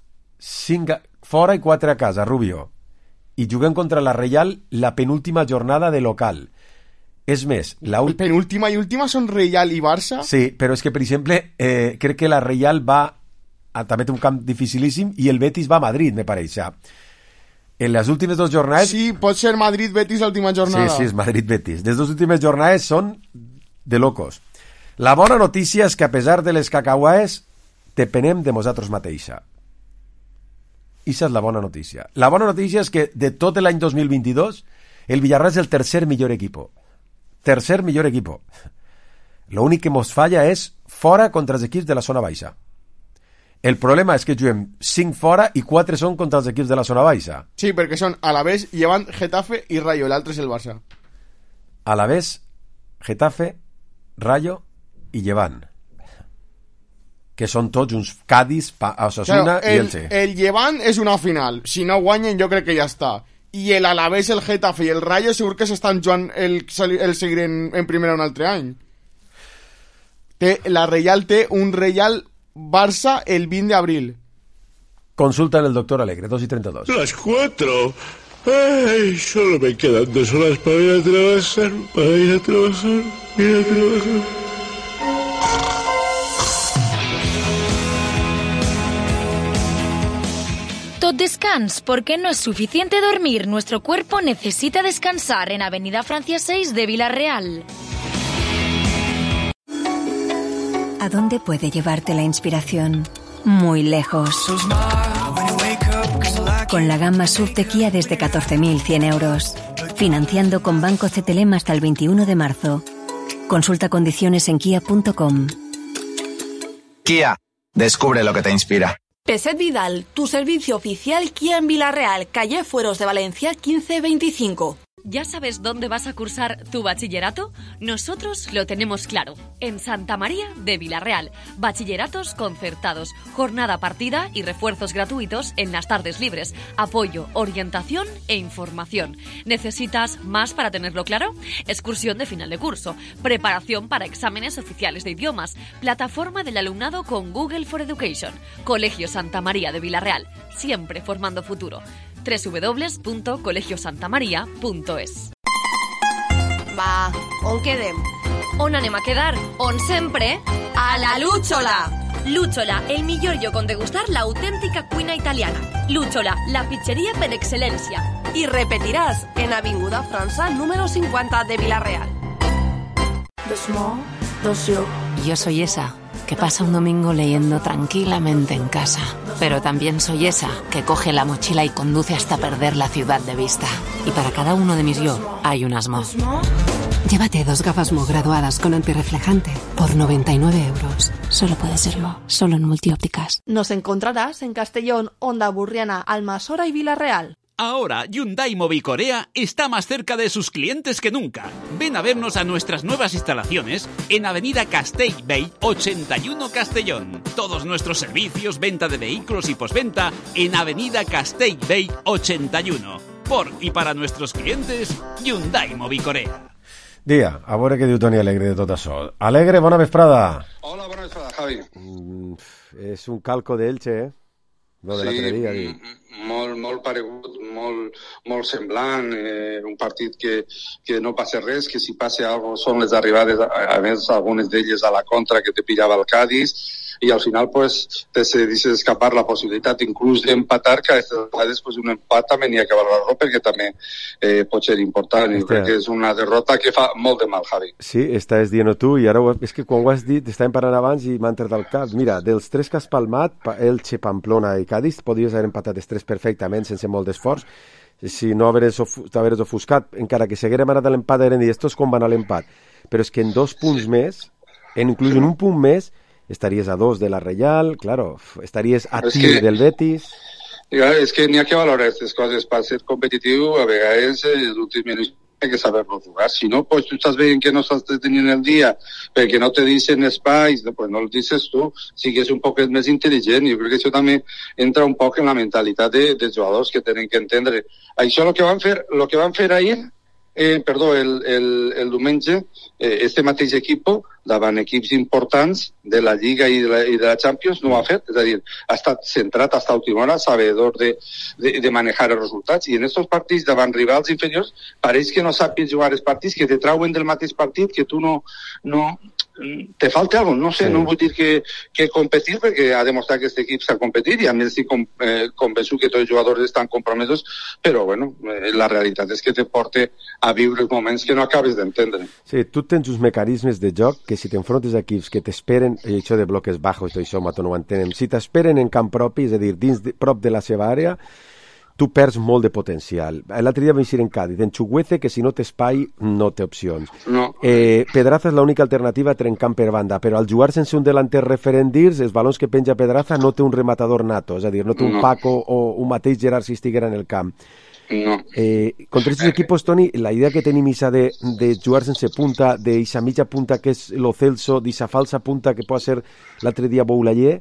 cinc fora i quatre a casa, Rubio, i juguem contra la Reial la penúltima jornada de local. És més, la última... penúltima i última són Reial i Barça? Sí, però és que, per exemple, eh, crec que la Reial va a, també té un camp dificilíssim, i el Betis va a Madrid, me pareix. En les últimes dues jornades... Sí, pot ser Madrid-Betis l'última jornada. Sí, sí, és Madrid-Betis. Les dues últimes jornades són de locos. La bona notícia és que, a pesar de les cacauaes, depenem de nosaltres mateixa. Issa és la bona notícia. La bona notícia és que, de tot l'any dos mil vint-i-dos, el Villarreal és el tercer millor equipo. Tercer millor equipo. L'únic que mos falla és fora contra els equips de la zona baixa. El problema és que juguem cinc fora i quatre són contra els equips de la zona baixa. Sí, perquè són Alavés, Llevant, Getafe i Rayo. L'altre és el Barça. Alavés, Getafe, Rayo i Llevant. Que són tots uns Cádiz, Osasuna claro, el, i Elche. El Llevant és una final. Si no guanyen, jo crec que ja està. I el Alavés, el Getafe i el Rayo segur que s'estan jugant el, el seguir en, en primera un altre any. Té, la Reial té un Reial Barça el vint d'abril. Consulta en el doctor Alegre, dos y treinta y dos. Las cuatro. Ay, solo me quedan dos horas para ir a trabajar, para ir a trabajar, ir a trabajar. Tot descans, porque no es suficiente dormir. Nuestro cuerpo necesita descansar en Avenida Francia seis de Villarreal. ¿A dónde puede llevarte la inspiración? Muy lejos. Con la gama S U V de Kia desde catorce mil cien euros. Financiando con Banco C T L M hasta el veintiuno de marzo. Consulta condiciones en kia punto com. Kia, descubre lo que te inspira. Peset Vidal, tu servicio oficial Kia en Villarreal, calle Fueros de Valencia quince veinticinco. ¿Ya sabes dónde vas a cursar tu bachillerato? Nosotros lo tenemos claro. En Santa María de Villarreal. Bachilleratos concertados, jornada partida y refuerzos gratuitos en las tardes libres. Apoyo, orientación e información. ¿Necesitas más para tenerlo claro? Excursión de final de curso. Preparación para exámenes oficiales de idiomas. Plataforma del alumnado con Google for Education. Colegio Santa María de Villarreal. Siempre formando futuro. doble u doble u doble u punto colegio santa maria punto es. Va, on quedem? On anem a quedar? On sempre? A la Lúchola! Lúchola, el millor lloc on degustar l'autèntica cuina italiana. Lúchola, la pizzeria per excel·lència. Y repetirás en Avinguda França número cincuenta de Villarreal. Yo soy esa que pasa un domingo leyendo tranquilamente en casa. Pero también soy esa que coge la mochila y conduce hasta perder la ciudad de vista. Y para cada uno de mis yo hay un Asmo. Llévate dos gafas Mo graduadas con antirreflejante por noventa y nueve euros. Solo puede serlo, solo en Multiópticas. Nos encontrarás en Castellón, Onda Burriana, Almasora y Villarreal. Ahora, Hyundai Mobicorea está más cerca de sus clientes que nunca. Ven a vernos a nuestras nuevas instalaciones en Avenida Castellbell ochenta y uno Castellón. Todos nuestros servicios, venta de vehículos y postventa en Avenida Castellbell ochenta y uno. Por y para nuestros clientes, Hyundai Mobicorea. Dia, a veure què diu Toni Alegre de tot això. Alegre, bona vesprada. Hola, bona vesprada, Javi. Mm, és un calco d'Elche, eh? Lo de sí, l'altre dia. Molt, molt paregut, molt, molt semblant, eh, un partit que, que no passa res, que si passa alguna cosa són les arribades, a, a més algunes d'elles a la contra que te pillava el Cádiz, i al final pues, te se deixa escapar la possibilitat inclús d'empatar, que a vegades pues, un empat també n'hi ha que valorar-lo perquè també eh, pot ser important, i crec que és una derrota que fa molt de mal, Javi. Sí, estàs dient tu, i ara ho, és que quan ho has dit, estàvem parlant abans i m'ha entrat al cap. Mira, dels tres que has palmat, Elche, Pamplona i Cádiz, podries haver empatat els tres perfectament, sense molt d'esforç, si no t'haveres ofuscat, encara que s'haguérem anat a l'empat, eren dir, estos com van a l'empat. Però és que en dos punts més, en, inclús en un punt més, estaries a dos de la Reial, claro, estaries a es tir que, del Betis. És que n'hi ha que valorar aquestes coses. Per ser competitiu, a vegades, els últims minuts hay que saber-lo jugar. Si no, pues tu estàs veient que no estàs tenint el dia perquè no te deixen espais, pues no el dices tu, sigues un poc més intel·ligent. Jo crec que això també entra un poc en la mentalitat de, dels jugadors que tenen que entendre. Això el que van fer, lo que van fer ahir, eh, perdó, el, el, el diumenge, eh, este mateix equip davant equips importants de la Lliga i de la, i de la Champions no ho ha fet, és a dir, ha estat centrat hasta última hora, sabedor de, de, de manejar els resultats, i en aquests partits davant rivals inferiors pareix que no sàpigues jugar els partits, que te trauen del mateix partit, que tu no, no te falta alguna cosa, no sé, sí. No vull dir que, que competir, perquè ha demostrat que aquest equip s'ha competit, i a més estic com, eh, convençut que tots els jugadors estan compromesos, però bueno, eh, la realitat és que te porta a viure els moments que no acabes d'entendre. Sí, tu tens uns mecanismes de joc que si t'enfrontes a equips que t'esperen, i això de bloques baixos, això no ho entenem, si t'esperen en camp propi, és a dir, dins de, prop de la seva àrea, tu perds molt de potencial. L'altre dia vam ir en Cádiz, en Chuguece, que si no té espai, no té opcions. No. Eh, Pedraza és l'única alternativa trencant per banda, però al jugar sense un delanter referent dins, els balons que penja Pedraza no té un rematador nato, és a dir, no té un No. Paco o un mateix Gerard si estiguera en el camp. No. Eh, contra aquests equipos, Toni, la idea que tenim isa de, de jugar sense punta, d'eixa mitja punta que és lo Celso, d'eixa falsa punta que pot ser l'altre dia Boulayer,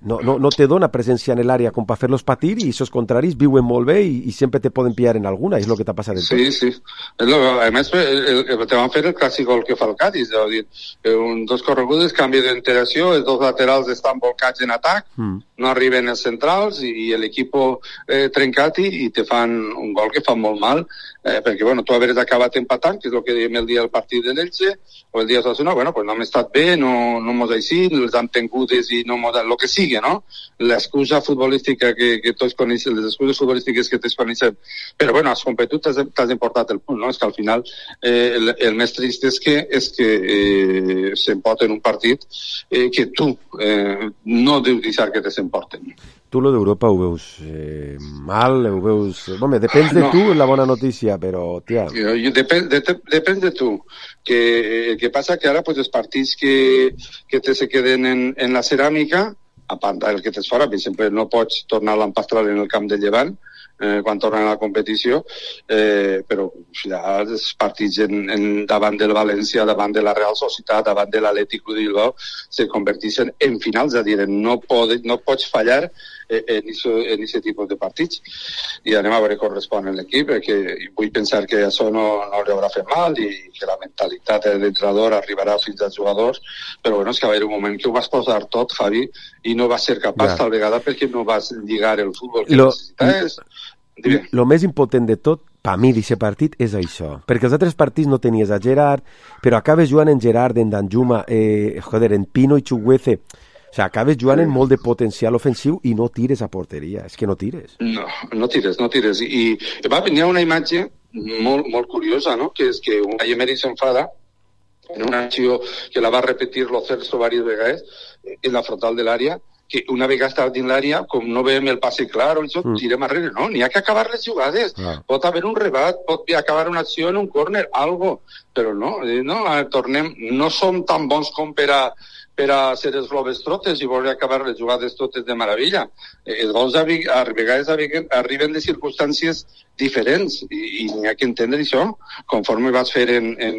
no, no, no te dona presència en l'àrea com per fer-los patir i esos contraris viuen molt bé i, i sempre te poden pillar en alguna, és el que t'ha passat en tot. Sí, sí. Lo, a més, el, el, te van fer el clàssic gol que fa el Cádiz, és dir, un, dos corregudes, canvi d'interacció, els dos laterals estan volcats en atac, mm. no arriben els centrals i, i l'equip eh, trencat i, i te fan un gol que fa molt mal, eh, perquè bueno, tu haveres acabat empatant, que és el que dèiem el dia del partit de l'Elche, o el dia de l'Osasuna, bueno, pues no hem estat bé, no, no mos així, els han tingudes i no mos... el que sigui, no? L'excusa futbolística que, que tots coneixem, les excuses futbolístiques que tots coneixem, però bueno, has competit, t'has importat el punt, no? És que al final eh, el, el més trist és que, és que eh, s'emporten un partit eh, que tu eh, no deus deixar que te s'emporten. Tu lo d'Europa ho veus eh, mal, ho veus... Home, depèn de no. tu la bona notícia, però, tia... Jo, jo, depèn, de, depèn de tu. Que, el que passa que ara pues, els partits que, que te se queden en, en la ceràmica, a part del que t'es fora, per exemple, no pots tornar a l'empastral en el camp de Llevant, eh, quan tornen a la competició, eh, però ja els partits en, en, davant del València, davant de la Real Societat, davant de l'Atlètic de Bilbao, se converteixen en finals, és a dir, no, pod, no pots fallar eh, en aquest tipus de partits. I anem a veure com respon l'equip, perquè vull pensar que això no, no li haurà fet mal i que la mentalitat de l'entrenador arribarà fins als jugadors, però bueno, és que va haver un moment que ho vas posar tot, Javi, i no vas ser capaç, ja. tal vegada perquè no vas lligar el futbol que Lo... necessites. El més impotent de tot, per mi, d'aquest partit, és això. Perquè els altres partits no tenies a Gerard, però acabes jugant en Gerard, en Danjuma, eh, joder, en Pino i Chuguece. O sigui, acabes jugant en molt de potencial ofensiu i no tires a porteria. És que no tires. No, no tires, no tires. I, i va venir una imatge molt, molt curiosa, no? Que és que un Emery s'enfada en una acció que la va repetir Lo Celso diverses vegades en la frontal de l'àrea, que una vegada està dins l'àrea, com no veiem el passe clar o això, mm. tirem arrere. No, n'hi ha que acabar les jugades. Ah. Pot haver un rebat, pot acabar una acció en un córner, algo. Però no, no, tornem, no som tan bons com per a, per a ser els globes trotes i voler acabar les jugades totes de meravella. Els gols a, a vegades arriben de circumstàncies diferents i, i n'hi ha que entendre això, conforme vas fer en, en,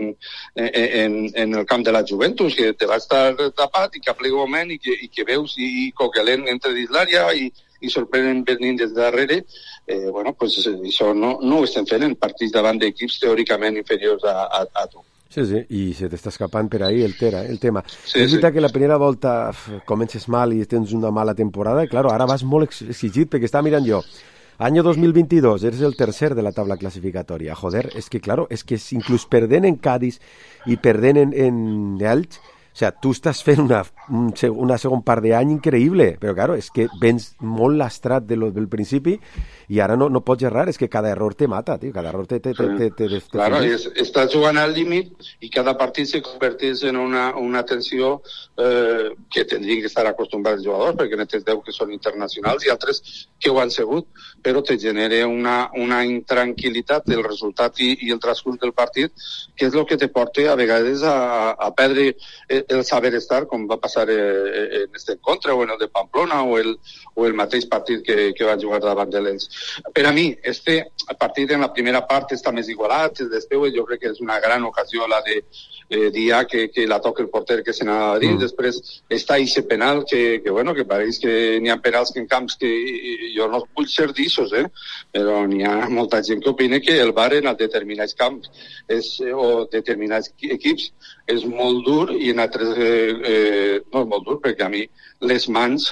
en, en el camp de la Juventus, que te va estar tapat i que aplega un moment i que, i que veus i, i coquelent entre dins l'àrea i, i sorprenen venint des de darrere. Eh, bueno, pues això no, no ho estem fent en partits davant d'equips teòricament inferiors a, a, a tu. Sí, sí, i se t'està escapant per ahí el, tera, el tema. Sí, és veritat sí. que la primera volta comences mal i tens una mala temporada, i claro, ara vas molt exigit, perquè estava mirant jo. Año dos mil veintidós, eres el tercer de la tabla clasificatoria. Joder, es que claro, es que inclús perdent en Cádiz i perdent en, en Elx, o sea, tu estàs fent una, un, una segon part d'any increïble, però claro, és que vens molt lastrat de lo, del principi i ara no, no pots errar, és que cada error te mata, tio, cada error te... te, te, te, te, te claro, es, estàs jugant al límit i cada partit se converteix en una, una tensió eh, que tindrien que estar acostumbrats els jugadors, perquè n'hi deu que són internacionals i altres que ho han sigut, però te genera una, una intranquil·litat del resultat i, i el transcurs del partit, que és el que te porta a vegades a, a perdre el saber estar, com va passar eh, en este encontre, o en el de Pamplona, o el, o el mateix partit que, que va jugar davant de l'Elx. Per a mi, este partit en la primera part està més igualat, després jo crec que és una gran ocasió la de eh, dia que, que la toca el porter que se n'ha dit, mm. després està aquest penal que, que, bueno, que pareix que n'hi ha penals que en camps que jo no vull ser d'ixos, eh? Però n'hi ha molta gent que opina que el V A R en determinats camps és, o determinats equips és molt dur i en altres eh, eh, no és molt dur perquè a mi les mans,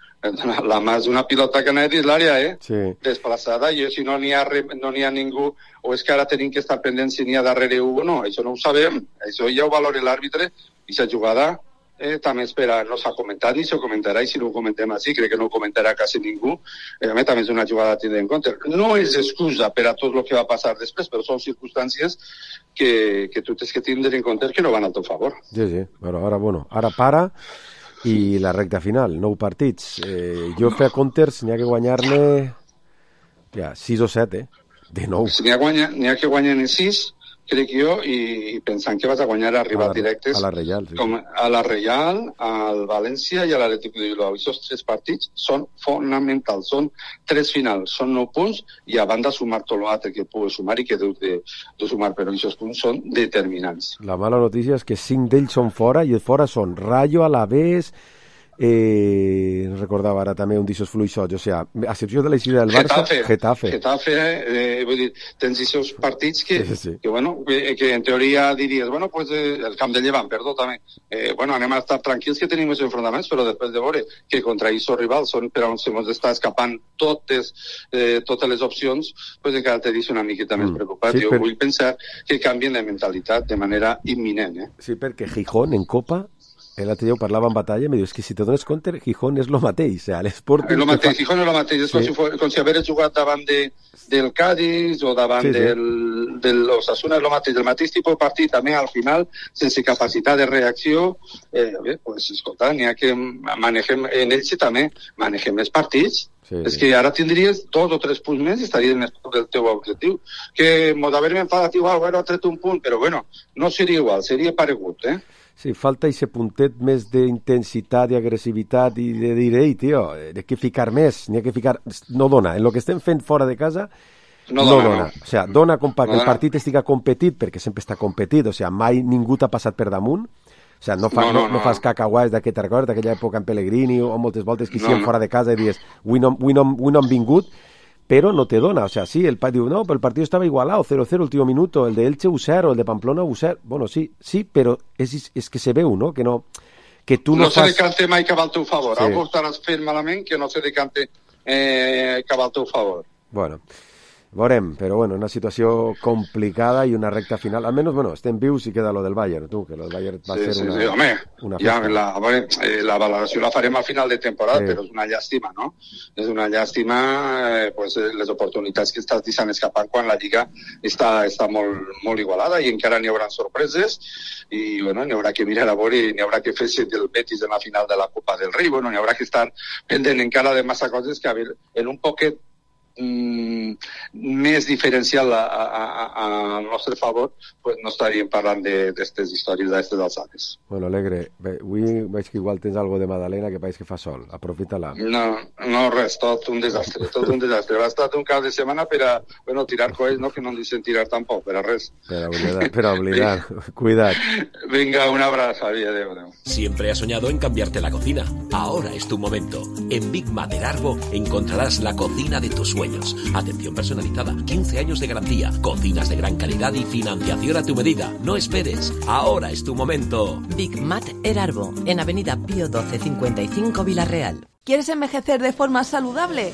la mà és una pilota que anava dins l'àrea, eh? Sí. Desplaçada, i si no n'hi ha, no n'hi ha ningú, o és que ara tenim que estar pendents si n'hi ha darrere un o no, això no ho sabem, això ja ho valora l'àrbitre, i la jugada eh, també espera, no s'ha comentat ni s'ho comentarà, i si no ho comentem així, crec que no ho comentarà quasi ningú, eh, a més també és una jugada a tindre en compte. No és excusa per a tot el que va passar després, però són circumstàncies que, que tu tens que tindre en compte que no van al teu favor. Sí, sí, però ara, bueno, ara para i la recta final, nou partits. Eh, jo no. Fer counters, n'hi ha que guanyar-ne ja, sis o set, eh? De nou. N'hi ha, guanya, n'hi ha que guanyar en sis, crec jo, i pensant que vas a guanyar a rivals directes a la Reial, sí. Com a la Reial, al València i a l'Atlètic de Bilbao. Aquests tres partits són fonamentals, són tres finals, són nou punts i a banda sumar tot l'altre que pugues sumar i que deus de, de sumar, però aquests punts són determinants. La mala notícia és que cinc d'ells són fora i els fora són Rayo, Alavés, Eh, recordava ara també un d'ixos fluixots, o sigui, a excepció de l'eixida del Barça, Getafe. Getafe. Getafe, eh, vull dir, tens aquests partits que, Sí, sí. que, bueno, que, que en teoria diries, bueno, pues eh, el camp de Llevant, perdó, també, eh, bueno, anem a estar tranquils que tenim aquests enfrontaments, però després de veure que contra aquests rivals són per on se mos està escapant totes, eh, totes les opcions, pues encara te deixa una miqueta més Mm. preocupat. Sí, Jo per- vull pensar que canvien de mentalitat de manera imminent, eh? Sí, perquè Gijón, en Copa, l'altre dia ho parlava en batalla, me diu, és que si te dones compte, Gijón és lo mateix, o sigui, l'Sporting... És el que mateix, fa- Gijón és el mateix, és Sí. com, si fos, com si hagués jugat davant de, del Cádiz o davant Sí, sí. del, del Osasuna, és el mateix, el mateix tipus de partit, també al final, sense capacitat de reacció, eh, bé, pues, escolta, n'hi ha que manegem, en ells també, manegem els partits, Sí, és sí. que ara tindries dos o tres punts més i estaries més prop del teu objectiu. Que mos d'haver-me enfadat igual, bueno, ha tret un punt, però bueno, no seria igual, seria paregut, eh? Sí, falta ese puntet més d'intensitat i agressivitat i de dir, ei, tio, n'hi ha que ficar més, n'hi ha que ficar... No dona, en lo que estem fent fora de casa No no dona, dona. no. O sigui, dona com perquè No el dona. partit estiga competit, perquè sempre està competit, o sigui, mai ningú t'ha passat per damunt, o sigui, no, fa, No, no, no, no, no. fas cacahuais d'aquest record, d'aquella època en Pellegrini o moltes voltes que No, hicien no. fora de casa i dius, avui no, avui no, avui no han vingut, però no te dona, o sea, sí, el pa diu, no, pero el partido estaba igualado, cero cero último minuto, el de Elche u cero, el de Pamplona u cero, bueno, sí, sí, però és, és que se veu, no?, que no, que tu no, no se fas... decante mai cap al teu favor. Sí. Algú estaràs fent malament que no se decante eh, cap al teu favor. Bueno, veurem, però bueno, una situació complicada i una recta final. Almenys, bueno, estem vius i queda lo del Bayern, tu, que lo del Bayern va Sí, ser sí, una, sí, home, una ja festa. la, a veure, eh, la valoració la farem al final de temporada, Sí. però és una llàstima, no? És una llàstima eh, pues, eh, les oportunitats que estàs deixant escapar quan la Lliga està, està molt, molt igualada i encara n'hi haurà sorpreses i bueno, n'hi haurà que mirar a veure, n'hi haurà que fer-se del Betis en la final de la Copa del Rei, bueno, n'hi haurà que estar pendent encara de massa coses que a veure, en un poquet mm, més diferencial a, a, a, a- al nostre favor, pues no estaríem parlant d'aquestes històries d'aquestes alçades. Bueno, Alegre, bé, avui veig que igual tens algo de Madalena que pareix que fa sol. Aprofita-la. No, no, res, tot un desastre, tot un desastre. Va estar un cap de setmana per a, bueno, tirar coets, no, que no en deixen tirar tampoc, per a res. Per a oblidar, per a oblidar. Cuida't. Venga, un abrazo, adéu, adéu. Siempre has soñado en cambiarte la cocina. Ahora es tu momento. En Big Mat del Arbo encontrarás la cocina de tus sueños. Atención personalizada, quince años de garantía, cocinas de gran calidad y financiación a tu medida. No esperes, ahora es tu momento. Big Mat El Arbo, en Avenida Pío doce cincuenta y cinco Villarreal. ¿Quieres envejecer de forma saludable?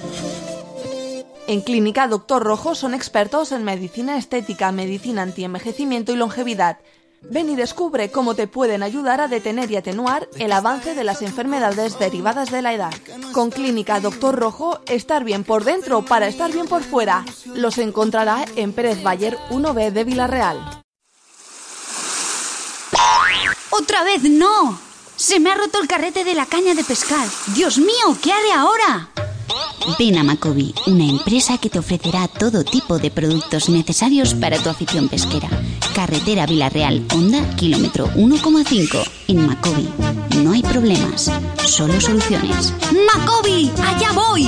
En Clínica Doctor Rojo son expertos en medicina estética, medicina antienvejecimiento y longevidad. Ven y descubre cómo te pueden ayudar a detener y atenuar el avance de las enfermedades derivadas de la edad. Con Clínica Doctor Rojo, estar bien por dentro para estar bien por fuera. Los encontrará en Pérez Bayer uno B de Villarreal. ¡Otra vez no! Se me ha roto el carrete de la caña de pescar. ¡Dios mío! ¿Qué haré ahora? Ven a Macobi, una empresa que te ofrecerá todo tipo de productos necesarios para tu afición pesquera. Carretera Villarreal, Honda, kilómetro uno coma cinco. En Macobi no hay problemas, solo soluciones. ¡Macobi! ¡Allá voy!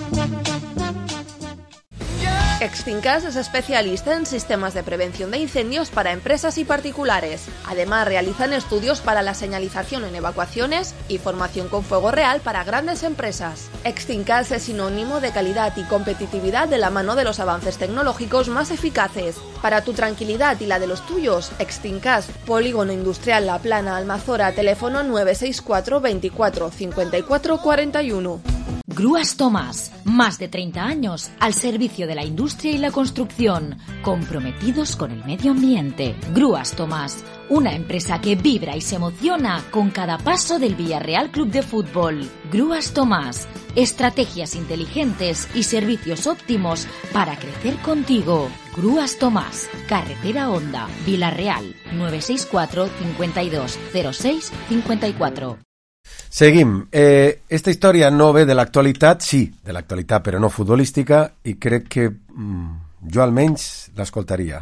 Extincas es especialista en sistemas de prevención de incendios para empresas y particulares. Además, realizan estudios para la señalización en evacuaciones y formación con fuego real para grandes empresas. Extincas es sinónimo de calidad y competitividad de la mano de los avances tecnológicos más eficaces. Para tu tranquilidad y la de los tuyos, Extincas, Polígono Industrial La Plana, Almazora, teléfono nueve seis cuatro veinticuatro cincuenta y cuatro cuarenta y uno. Grúas Tomás, más de treinta años al servicio de la industria y la construcción, comprometidos con el medio ambiente. Grúas Tomás, una empresa que vibra y se emociona con cada paso del Villarreal Club de Fútbol. Grúas Tomás, estrategias inteligentes y servicios óptimos para crecer contigo. Grúas Tomás, Carretera Honda, Villarreal, nueve seis cuatro cincuenta y dos cero seis cincuenta y cuatro. Seguim. Eh, esta història no ve de l'actualitat, sí, de l'actualitat, però no futbolística, i crec que mm, jo almenys l'escoltaria.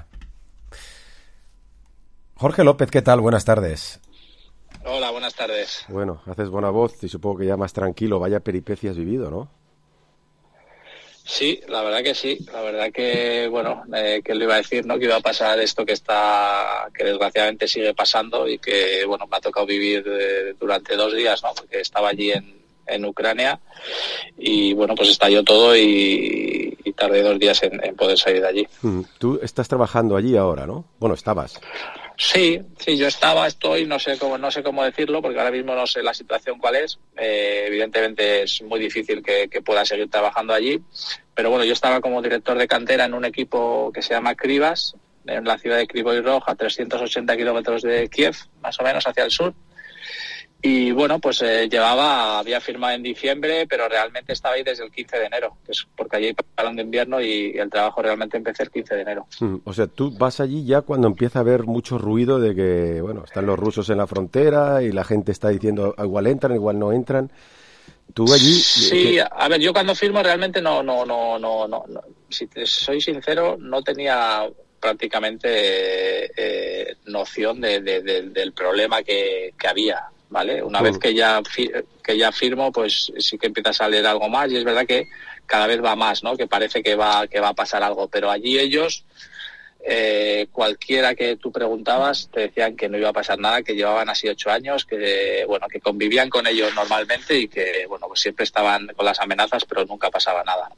Jorge López, ¿qué tal? Buenas tardes. Hola, buenas tardes. Bueno, haces buena voz y supongo que ya más tranquilo. Vaya peripecia has vivido, ¿no? Sí, la verdad que sí. La verdad que, bueno, eh, que le iba a decir, ¿no? Que iba a pasar esto que está, que desgraciadamente sigue pasando y que, bueno, me ha tocado vivir eh, durante dos días, ¿no? Porque estaba allí en, en Ucrania y, bueno, pues estalló todo y, y tardé dos días en, en poder salir de allí. Mm. Tú estás trabajando allí ahora, ¿no? Bueno, estabas. Sí, sí, yo estaba, estoy, no sé cómo, no sé cómo decirlo, porque ahora mismo no sé la situación cuál es. Eh, evidentemente es muy difícil que, que pueda seguir trabajando allí, pero bueno, yo estaba como director de cantera en un equipo que se llama Krivas, en la ciudad de Kryvyi Rog, a trescientos ochenta kilómetros de Kiev, más o menos hacia el sur. Y bueno, pues eh, llevaba, había firmado en diciembre, pero realmente estaba ahí desde el quince de enero, que es porque allí hay parón de invierno y el trabajo realmente empecé el quince de enero. Mm, o sea, tú vas allí ya cuando empieza a haber mucho ruido de que, bueno, están los rusos en la frontera y la gente está diciendo igual entran, igual no entran. Tú allí... Sí, ¿qué? a ver, yo cuando firmo realmente no, no, no, no, no, no. Si te soy sincero, no tenía prácticamente eh, noción de, de, de, del problema que, que había. ¿Vale? Una uh. vez que ya que ya firmo, pues sí que empieza a salir algo más y es verdad que cada vez va más, ¿no? Que parece que va que va a pasar algo, pero allí ellos eh, cualquiera que tú preguntabas te decían que no iba a pasar nada, que llevaban así ocho años, que bueno, que convivían con ellos normalmente y que bueno, pues siempre estaban con las amenazas, pero nunca pasaba nada.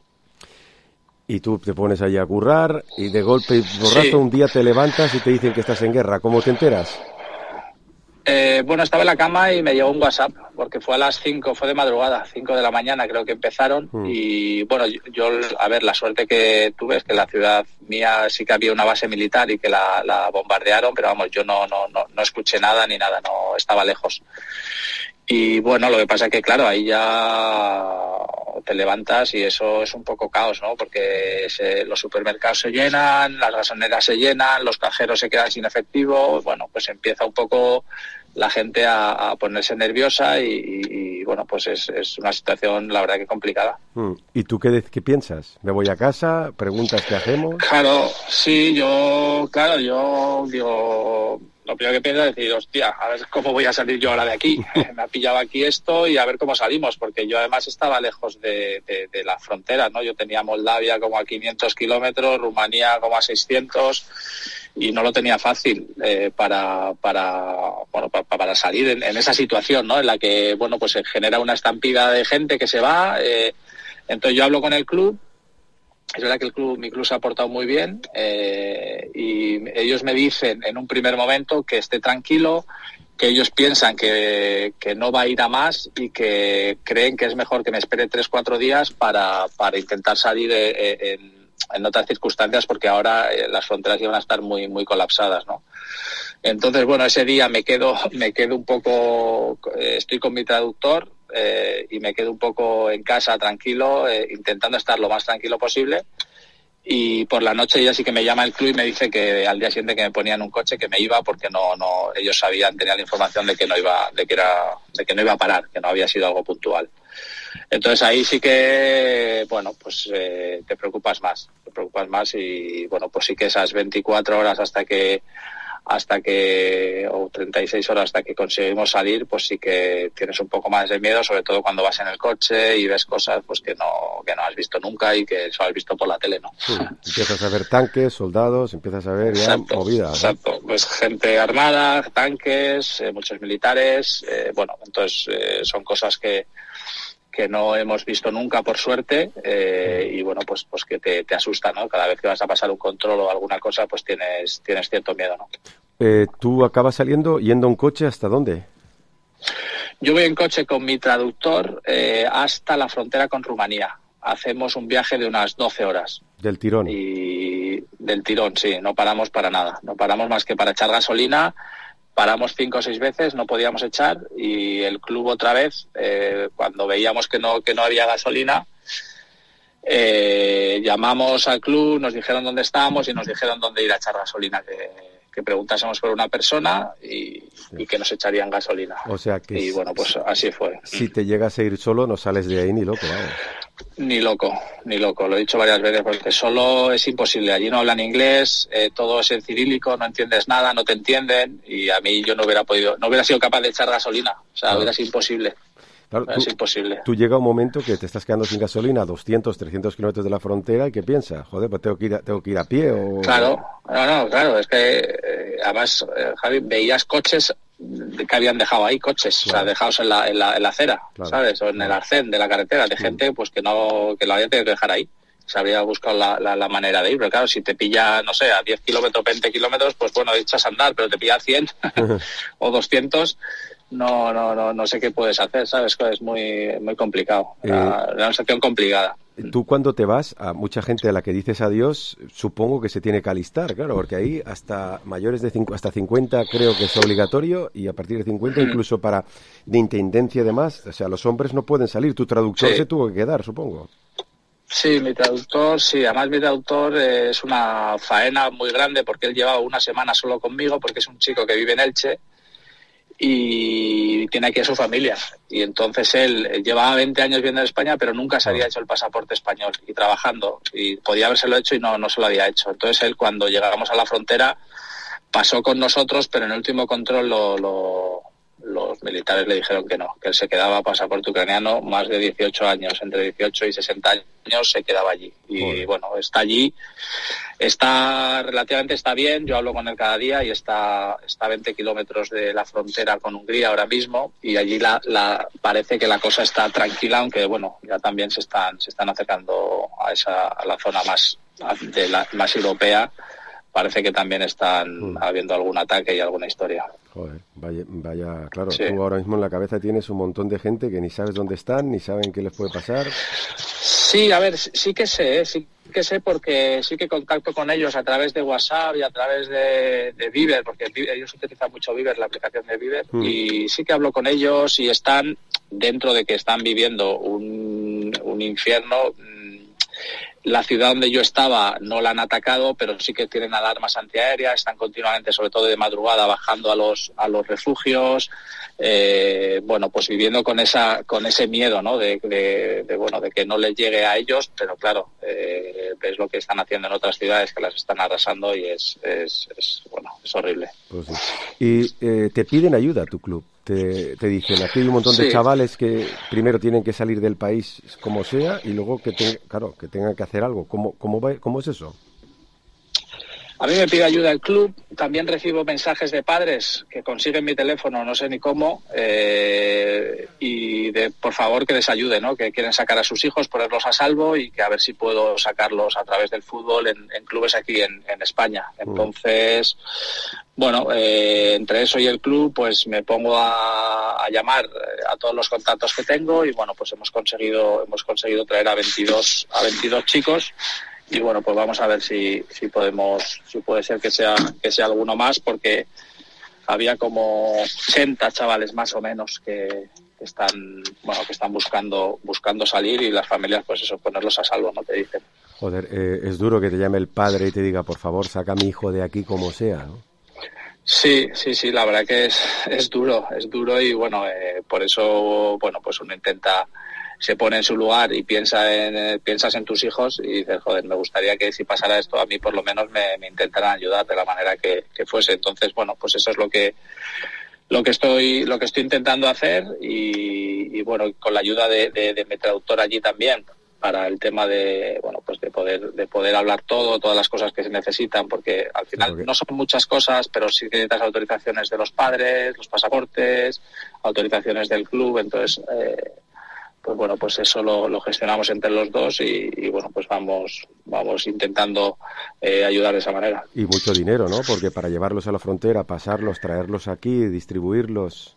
Y tú te pones allí a currar y de golpe y porrazo sí. Un día te levantas y te dicen que estás en guerra. ¿Cómo te enteras? Eh, bueno, estaba en la cama y me llegó un WhatsApp, porque fue a las cinco, fue de madrugada, cinco de la mañana creo que empezaron. Mm. Y bueno, yo, yo, a ver, la suerte que tuve es que en la ciudad mía sí que había una base militar y que la, la bombardearon, pero vamos, yo no, no, no, no escuché nada ni nada, no estaba lejos. Y bueno, lo que pasa es que claro, ahí ya te levantas y eso es un poco caos, ¿no? Porque se, los supermercados se llenan, las gasolineras se llenan, los cajeros se quedan sin efectivo, bueno, pues empieza un poco la gente a, a ponerse nerviosa y, y, y bueno, pues es, es una situación, la verdad, que complicada. Mm. ¿Y tú qué, qué piensas? ¿Me voy a casa? ¿Preguntas qué hacemos? Claro, sí, yo, claro, yo digo... Lo primero que pienso es decir, hostia, a ver cómo voy a salir yo ahora de aquí. Me ha pillado aquí esto y a ver cómo salimos, porque yo además estaba lejos de, de, de la frontera, ¿no? Yo tenía Moldavia como a quinientos kilómetros, Rumanía como a seiscientos y no lo tenía fácil eh, para, para, bueno, para, para salir en, en esa situación, ¿no? En la que, bueno, pues se genera una estampida de gente que se va. Eh, entonces yo hablo con el club. Es verdad que el club, mi club se ha portado muy bien eh, y ellos me dicen en un primer momento que esté tranquilo, que ellos piensan que, que no va a ir a más y que creen que es mejor que me espere tres, cuatro días para, para intentar salir eh, en, en otras circunstancias, porque ahora eh, las fronteras iban a estar muy, muy colapsadas, ¿no? Entonces, bueno, ese día me quedo, me quedo un poco, eh, estoy con mi traductor, Eh, y me quedo un poco en casa tranquilo, eh, intentando estar lo más tranquilo posible, y por la noche ya sí que me llama el club y me dice que al día siguiente que me ponían un coche, que me iba, porque no no ellos sabían, tenían la información de que no iba de que era de que no iba a parar, que no había sido algo puntual. Entonces ahí sí que, bueno, pues eh, te preocupas más, te preocupas más y bueno, pues sí que esas veinticuatro horas hasta que hasta que, o treinta y seis horas hasta que conseguimos salir, pues sí que tienes un poco más de miedo, sobre todo cuando vas en el coche y ves cosas pues que no que no has visto nunca y que solo has visto por la tele, ¿no? Sí, empiezas a ver tanques, soldados, empiezas a ver ya exacto, movidas. Exacto, ¿no? Pues gente armada, tanques, eh, muchos militares, eh, bueno, entonces eh, son cosas que que no hemos visto nunca, por suerte, eh, y bueno, pues pues que te, te asusta, ¿no? Cada vez que vas a pasar un control o alguna cosa, pues tienes tienes cierto miedo, ¿no? Eh, ¿Tú acabas saliendo yendo en coche hasta dónde? Yo voy en coche con mi traductor eh, hasta la frontera con Rumanía. Hacemos un viaje de unas doce horas. ¿Del tirón? Y del tirón, sí, no paramos para nada. No paramos más que para echar gasolina. Paramos cinco o seis veces, no podíamos echar, y el club otra vez, eh, cuando veíamos que no que no había gasolina, eh, llamamos al club, nos dijeron dónde estábamos y nos dijeron dónde ir a echar gasolina, que, que preguntásemos por una persona y, y que nos echarían gasolina. O sea que y bueno, pues así fue. Si te llegas a ir solo, no sales de ahí ni loco, vamos. Ni loco, ni loco, lo he dicho varias veces, porque solo es imposible, allí no hablan inglés, eh, todo es en cirílico, no entiendes nada, no te entienden, y a mí yo no hubiera podido, no hubiera sido capaz de echar gasolina, o sea, no. Hubiera sido imposible. Claro, es tú, imposible. Tú llega un momento que te estás quedando sin gasolina a doscientos, trescientos kilómetros de la frontera y ¿qué piensas? Joder, pues tengo que ir a, tengo que ir a pie o... Claro, no, no, claro, es que eh, además, eh, Javi, veías coches que habían dejado ahí, coches, claro. O sea, dejados en la, en la, en la acera, claro. ¿Sabes? O en el arcén de la carretera, de gente pues que no, que lo habían tenido que dejar ahí. Se habría buscado la, la, la manera de ir, pero claro, si te pilla, no sé, a diez kilómetros, veinte kilómetros, pues bueno, echas a andar, pero te pilla a cien o doscientos, no, no, no, no sé qué puedes hacer, ¿sabes? Es muy, muy complicado, eh, una, una situación complicada. Tú cuando te vas, a mucha gente a la que dices adiós, supongo que se tiene que alistar, claro, porque ahí hasta mayores de cinco, hasta cincuenta creo que es obligatorio y a partir de cincuenta mm. incluso para de intendencia y demás, o sea, los hombres no pueden salir, tu traductor sí. se tuvo que quedar, supongo. Sí, mi traductor, sí, además mi traductor eh, es una faena muy grande porque él llevaba una semana solo conmigo porque es un chico que vive en Elche y tiene aquí a su familia. Y entonces él llevaba veinte años viviendo en España, pero nunca se había hecho el pasaporte español y trabajando. Y podía habérselo hecho y no, no se lo había hecho. Entonces él, cuando llegamos a la frontera, pasó con nosotros, pero en el último control lo, lo, los militares le dijeron que no, que él se quedaba pasaporte ucraniano más de dieciocho años, entre dieciocho y sesenta años se quedaba allí. Y Joder. Bueno, está allí, está relativamente está bien, yo hablo con él cada día y está, está a veinte kilómetros de la frontera con Hungría ahora mismo y allí la, la parece que la cosa está tranquila, aunque bueno, ya también se están, se están acercando a esa, a la zona más, de la, más europea. Parece que también están mm. habiendo algún ataque y alguna historia. Joder, vaya, vaya claro, sí. Tú ahora mismo en la cabeza tienes un montón de gente que ni sabes dónde están, ni saben qué les puede pasar. Sí, a ver, sí que sé, ¿eh? sí que sé porque sí que contacto con ellos a través de WhatsApp y a través de, de Viber, porque ellos utilizan mucho Viber, la aplicación de Viber, mm. y sí que hablo con ellos y están, dentro de que están viviendo un, un infierno. La ciudad donde yo estaba no la han atacado, pero sí que tienen alarmas antiaéreas, están continuamente, sobre todo de madrugada, bajando a los a los refugios, eh, bueno, pues viviendo con esa con ese miedo, ¿no? De, de, de bueno, de que no les llegue a ellos, pero claro, eh, ves lo que están haciendo en otras ciudades que las están arrasando y es es, es bueno, es horrible. Pues sí. Y eh, te piden ayuda a tu club. Te, te dicen, aquí hay un montón sí. de chavales que primero tienen que salir del país como sea y luego que, te, claro, que tengan que hacer algo. ¿Cómo, cómo, va, ¿Cómo es eso? A mí me pide ayuda el club. También recibo mensajes de padres que consiguen mi teléfono, no sé ni cómo, eh, y de por favor que les ayude, ¿no? Que quieren sacar a sus hijos, ponerlos a salvo y que a ver si puedo sacarlos a través del fútbol en, en clubes aquí en, en España. Entonces... Bueno, eh, entre eso y el club, pues me pongo a, a llamar a todos los contactos que tengo y bueno, pues hemos conseguido hemos conseguido traer a veintidós a veintidós chicos y bueno, pues vamos a ver si si podemos si puede ser que sea que sea alguno más porque había como ochenta chavales más o menos que, que están bueno que están buscando buscando salir y las familias pues eso ponerlos a salvo, no te dicen. Joder, eh, es duro que te llame el padre y te diga por favor saca a mi hijo de aquí como sea, ¿no? Sí, sí, sí, la verdad que es, es duro, es duro y bueno, eh, por eso, bueno, pues uno intenta, se pone en su lugar y piensa en, eh, piensas en tus hijos y dices, joder, me gustaría que si pasara esto a mí por lo menos me, me intentaran ayudar de la manera que, que fuese. Entonces, bueno, pues eso es lo que, lo que estoy, lo que estoy intentando hacer y, y bueno, con la ayuda de, de, de mi traductor allí también, para el tema de bueno pues de poder de poder hablar todo, todas las cosas que se necesitan, porque al final okay. no son muchas cosas, pero sí que necesitas autorizaciones de los padres, los pasaportes, autorizaciones del club, entonces eh, pues bueno, pues eso lo, lo gestionamos entre los dos y, y bueno, pues vamos vamos intentando eh, ayudar de esa manera. Y mucho dinero, ¿no? Porque para llevarlos a la frontera, pasarlos, traerlos aquí, distribuirlos...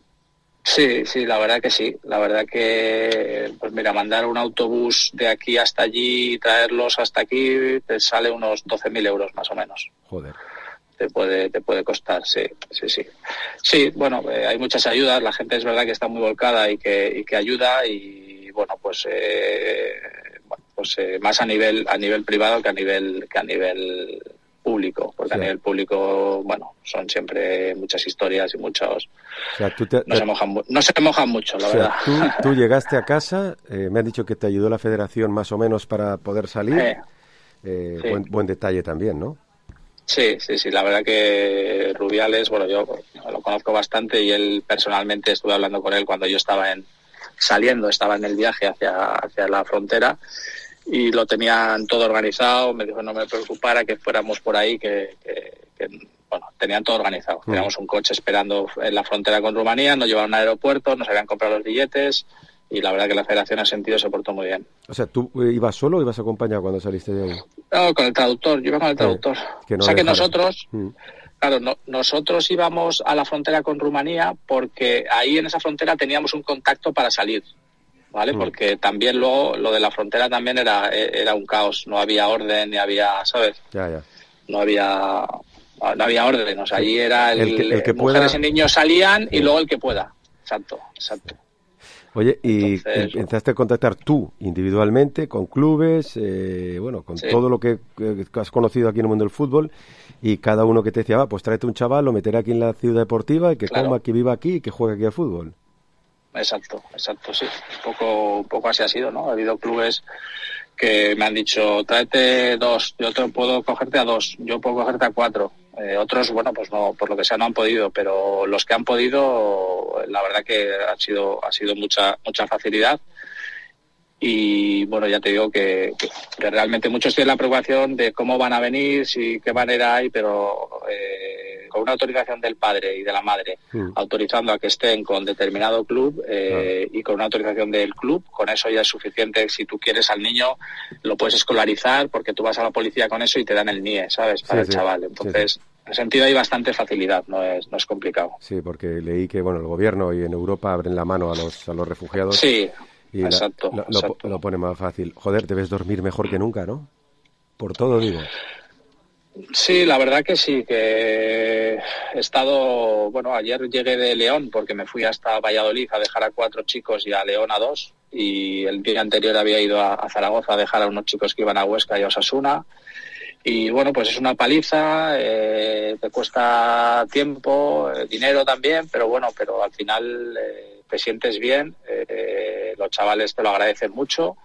Sí, sí, la verdad que sí. La verdad que, pues mira, mandar un autobús de aquí hasta allí y traerlos hasta aquí te sale unos doce mil euros más o menos. Joder. Te puede, te puede costar, sí, sí, sí. Sí, bueno, eh, hay muchas ayudas. La gente es verdad que está muy volcada y que, y que ayuda y bueno, pues, eh, bueno, pues eh, más a nivel, a nivel privado que a nivel, que a nivel público, porque sí. a nivel público, bueno, son siempre muchas historias y muchos... O sea, tú te, no, te... Se mojan, no se mojan mucho, la o sea, verdad. Tú, tú llegaste a casa, eh, me han dicho que te ayudó la federación más o menos para poder salir. Eh, eh, sí. buen, buen detalle también, ¿no? Sí, sí, sí, la verdad que Rubiales, bueno, yo lo conozco bastante y él personalmente estuve hablando con él cuando yo estaba en, saliendo, estaba en el viaje hacia, hacia la frontera y lo tenían todo organizado. Me dijo no me preocupara, que fuéramos por ahí, que, que, que bueno, tenían todo organizado. Mm. Teníamos un coche esperando en la frontera con Rumanía, nos llevaron al aeropuerto, nos habían comprado los billetes y la verdad que la federación en sentido se portó muy bien. O sea, ¿tú ibas solo o ibas acompañado cuando saliste de ahí? No, con el traductor, yo iba con el traductor. Eh, que no o sea que nosotros, mm. claro, no, nosotros íbamos a la frontera con Rumanía porque ahí en esa frontera teníamos un contacto para salir, ¿vale? Mm. Porque también luego lo de la frontera también era, era un caos, no había orden, ni había, ¿sabes? Ya, ya. No había, no había orden, o sea, allí era el, el que, el que mujeres pueda... y niños salían y luego el que pueda. Exacto, exacto. Oye, y Entonces, empezaste a contactar tú individualmente con clubes, eh, bueno, con sí. todo lo que, que has conocido aquí en el mundo del fútbol, y cada uno que te decía, va, pues tráete un chaval, lo meteré aquí en la ciudad deportiva y que claro. coma, que viva aquí y que juegue aquí al fútbol. Exacto, exacto, sí. Un poco, un poco así ha sido, ¿no? Ha habido clubes que me han dicho, tráete dos, yo te puedo cogerte a dos, yo puedo cogerte a cuatro. Eh, otros, bueno, pues no, por lo que sea no han podido, pero los que han podido, la verdad que ha sido, ha sido mucha, mucha facilidad. Y bueno, ya te digo que, que, que realmente muchos tienen la preocupación de cómo van a venir, si qué manera hay, pero eh, con una autorización del padre y de la madre, mm. autorizando a que estén con determinado club eh, ah. y con una autorización del club, con eso ya es suficiente. Si tú quieres al niño, lo puedes escolarizar porque tú vas a la policía con eso y te dan el N I E, ¿sabes? Para sí, el sí. chaval. Entonces, sí, sí. en ese sentido hay bastante facilidad, no es, no es complicado. Sí, porque leí que bueno el gobierno y en Europa abren la mano a los, a los refugiados. Sí. Y exacto, la, lo, exacto. lo pone más fácil. Joder, debes dormir mejor que nunca, ¿no? Por todo, digo. Sí, la verdad que sí, que he estado... Bueno, ayer llegué de León porque me fui hasta Valladolid a dejar a cuatro chicos y a León a dos. Y el día anterior había ido a, a Zaragoza a dejar a unos chicos que iban a Huesca y a Osasuna. Y bueno, pues es una paliza, eh, te cuesta tiempo, eh, dinero también, pero bueno, pero al final... Eh, te sientes bien, eh, los chavales te lo agradecen mucho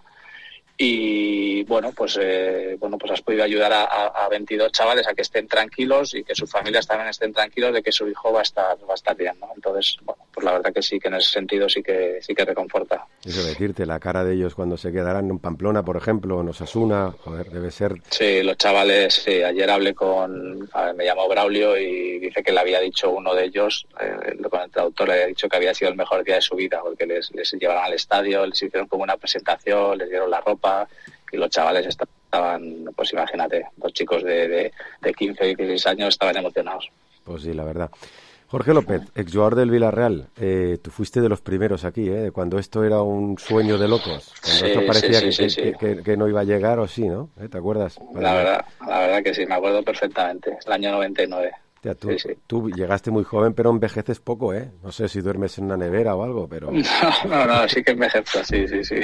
y bueno, pues eh, bueno, pues has podido ayudar a, a veintidós chavales a que estén tranquilos y que sus familias también estén tranquilos de que su hijo va a estar va a estar bien, ¿no? Entonces, bueno, pues la verdad que sí, que en ese sentido sí que sí que reconforta. Eso decirte, la cara de ellos cuando se quedarán en Pamplona, por ejemplo, en Osasuna, joder, debe ser... Sí, los chavales, sí, ayer hablé con, a ver, me llamó Braulio y dice que le había dicho uno de ellos, eh, con el traductor le había dicho que había sido el mejor día de su vida, porque les, les llevaron al estadio, les hicieron como una presentación, les dieron la ropa y los chavales estaban, pues imagínate, los chicos de, de, de quince o dieciséis años estaban emocionados. Pues sí, la verdad. Jorge López, exjugador del Villarreal, eh, tú fuiste de los primeros aquí, ¿eh? Cuando esto era un sueño de locos, cuando sí, esto parecía sí, que, sí, sí. Que, que, que no iba a llegar o sí, ¿no? ¿Eh? ¿Te acuerdas? La verdad, la verdad que sí, me acuerdo perfectamente, el año noventa y nueve. Ya, tú, sí, sí. tú llegaste muy joven, pero envejeces poco, ¿eh? No sé si duermes en una nevera o algo, pero... No, no, no, sí que envejezco, sí, sí, sí.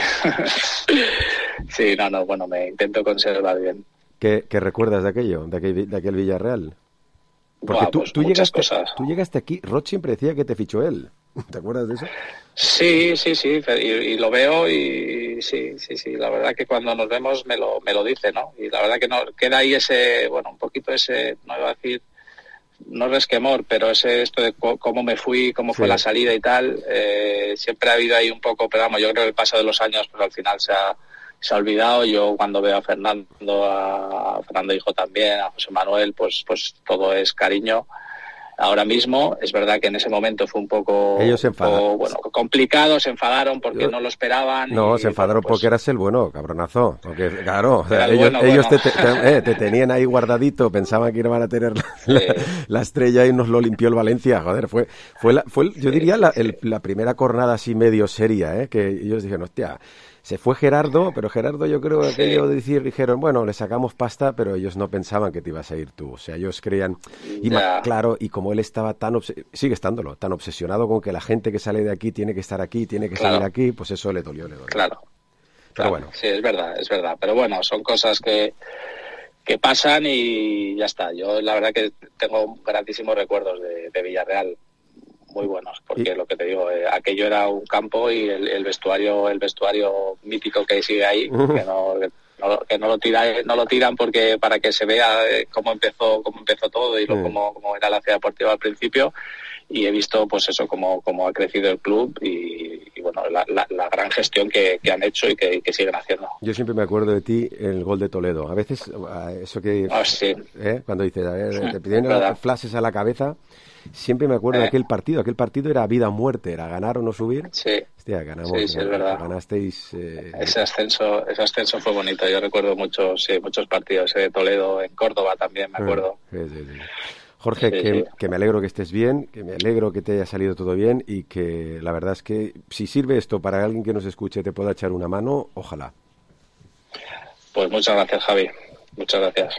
Sí, no, no, bueno, me intento conservar bien. ¿Qué, qué recuerdas de aquello, de aquel, de aquel Villarreal? Porque Buah, tú, pues tú, llegaste, cosas. tú llegaste aquí, Rod siempre decía que te fichó él. ¿Te acuerdas de eso? Sí, sí, sí, y, y lo veo y sí, sí, sí, la verdad que cuando nos vemos me lo, me lo dice, ¿no? Y la verdad que no queda ahí ese, bueno, un poquito ese, no iba a decir... no resquemor, pero ese esto de cómo me fui, cómo fue sí. la salida y tal, eh, siempre ha habido ahí un poco, pero vamos, yo creo que el paso de los años pues al final se ha, se ha olvidado. Yo cuando veo a Fernando, a Fernando hijo también, a José Manuel, pues pues todo es cariño. Ahora mismo, es verdad que en ese momento fue un poco, Ellos se enfadaron. Un poco, bueno, complicado, se enfadaron porque Yo... no lo esperaban. No, y, se enfadaron bueno, pues... porque eras el bueno, cabronazo. Porque, claro, o sea, el ellos, bueno, ellos bueno. Te, te, eh, te tenían ahí guardadito, pensaban que iban a tener la, sí. la, la estrella y nos lo limpió el Valencia. Joder, fue, fue, la, fue yo sí, diría, la, sí. el, la primera cornada así medio seria, ¿eh? Que ellos dijeron, hostia... Se fue Gerardo, pero Gerardo yo creo que sí. aquello de decir, dijeron, bueno, le sacamos pasta, pero ellos no pensaban que te ibas a ir tú. O sea, ellos creían, y ma, claro, y como él estaba tan, obs- sigue estándolo, tan obsesionado con que la gente que sale de aquí tiene que estar aquí, tiene que claro. salir aquí, pues eso le dolió, le dolió. Claro. Pero claro. bueno. Sí, es verdad, es verdad. Pero bueno, son cosas que, que pasan y ya está. Yo la verdad que tengo grandísimos recuerdos de, de Villarreal. Muy buenos, porque ¿Y? lo que te digo, eh, aquello era un campo y el, el vestuario el vestuario mítico que sigue ahí, uh-huh. que no que no, que no lo tira, no lo tiran porque para que se vea eh, cómo empezó cómo empezó todo y lo, uh-huh. cómo, cómo era la ciudad deportiva al principio, y he visto pues eso cómo, cómo ha crecido el club y, y bueno, bueno, la, la, la gran gestión que, que han hecho y que, y que siguen haciendo. Yo siempre me acuerdo de ti en el gol de Toledo. A veces, eso que... Oh, sí. ¿eh? Cuando dices, a ver, Sí, te piden las flashes a la cabeza, siempre me acuerdo Eh. de aquel partido. Aquel partido era vida o muerte, era ganar o no subir. Sí. Hostia, ganamos. Sí, sí, es verdad. Ganasteis... Eh... Ese ascenso, ese ascenso fue bonito. Yo recuerdo muchos, sí, muchos partidos, ese de Toledo, en Córdoba también, me acuerdo. Sí, sí, sí. Jorge, Sí, que, sí. que me alegro que estés bien, que me alegro que te haya salido todo bien y que la verdad es que si sirve esto para alguien que nos escuche te pueda echar una mano, ojalá. Pues muchas gracias, Javi. Muchas gracias.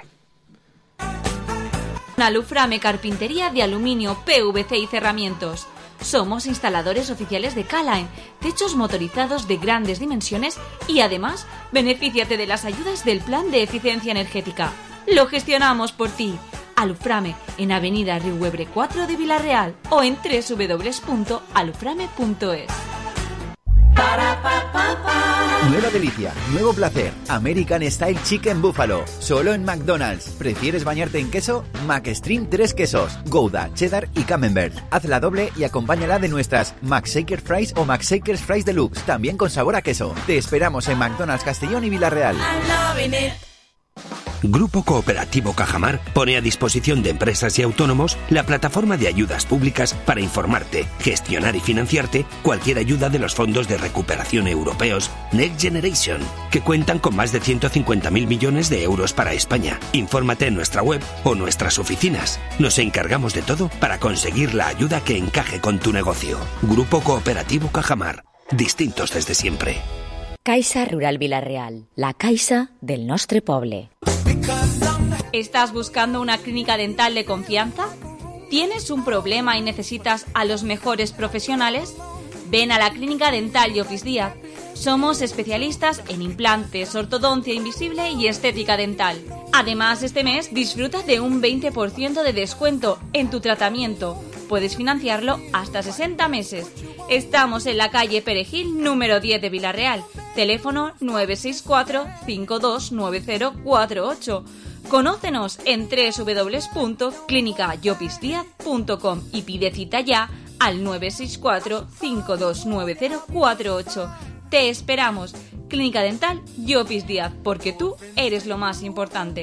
Aluframe Carpintería de Aluminio, P V C y Cerramientos. Somos instaladores oficiales de K-Line, techos motorizados de grandes dimensiones y además benefíciate de las ayudas del Plan de Eficiencia Energética. Lo gestionamos por ti. Aluframe en Avenida Riuebre cuatro de Vilarreal o en doble u doble u doble u punto aluframe punto es. Nueva delicia, nuevo placer. American Style Chicken Buffalo. Solo en McDonald's. ¿Prefieres bañarte en queso? McStream tres quesos. Gouda, cheddar y camembert. Hazla doble y acompáñala de nuestras McShaker Fries o McShakers Fries Deluxe. También con sabor a queso. Te esperamos en McDonald's Castellón y Vilarreal. Grupo Cooperativo Cajamar pone a disposición de empresas y autónomos la plataforma de ayudas públicas para informarte, gestionar y financiarte cualquier ayuda de los fondos de recuperación europeos Next Generation, que cuentan con más de ciento cincuenta mil millones de euros para España. Infórmate en nuestra web o nuestras oficinas. Nos encargamos de todo para conseguir la ayuda que encaje con tu negocio. Grupo Cooperativo Cajamar. Distintos desde siempre. Caixa Rural Vilarreal, la caixa del nostre poble. ¿Estás buscando una clínica dental de confianza? ¿Tienes un problema y necesitas a los mejores profesionales? Ven a la Clínica Dental Llopis Díaz. Somos especialistas en implantes, ortodoncia invisible y estética dental. Además, este mes disfruta de un veinte por ciento de descuento en tu tratamiento. Puedes financiarlo hasta sesenta meses. Estamos en la calle Perejil, número diez de Vilarreal. Teléfono nueve seis cuatro, cinco dos nueve cero cuatro ocho. Conócenos en doble u doble u doble u punto clínica llopis díaz punto com y pide cita ya al nueve seis cuatro, cinco dos nueve cero cuatro ocho. Te esperamos. Clínica Dental Llopis Díaz, porque tú eres lo más importante.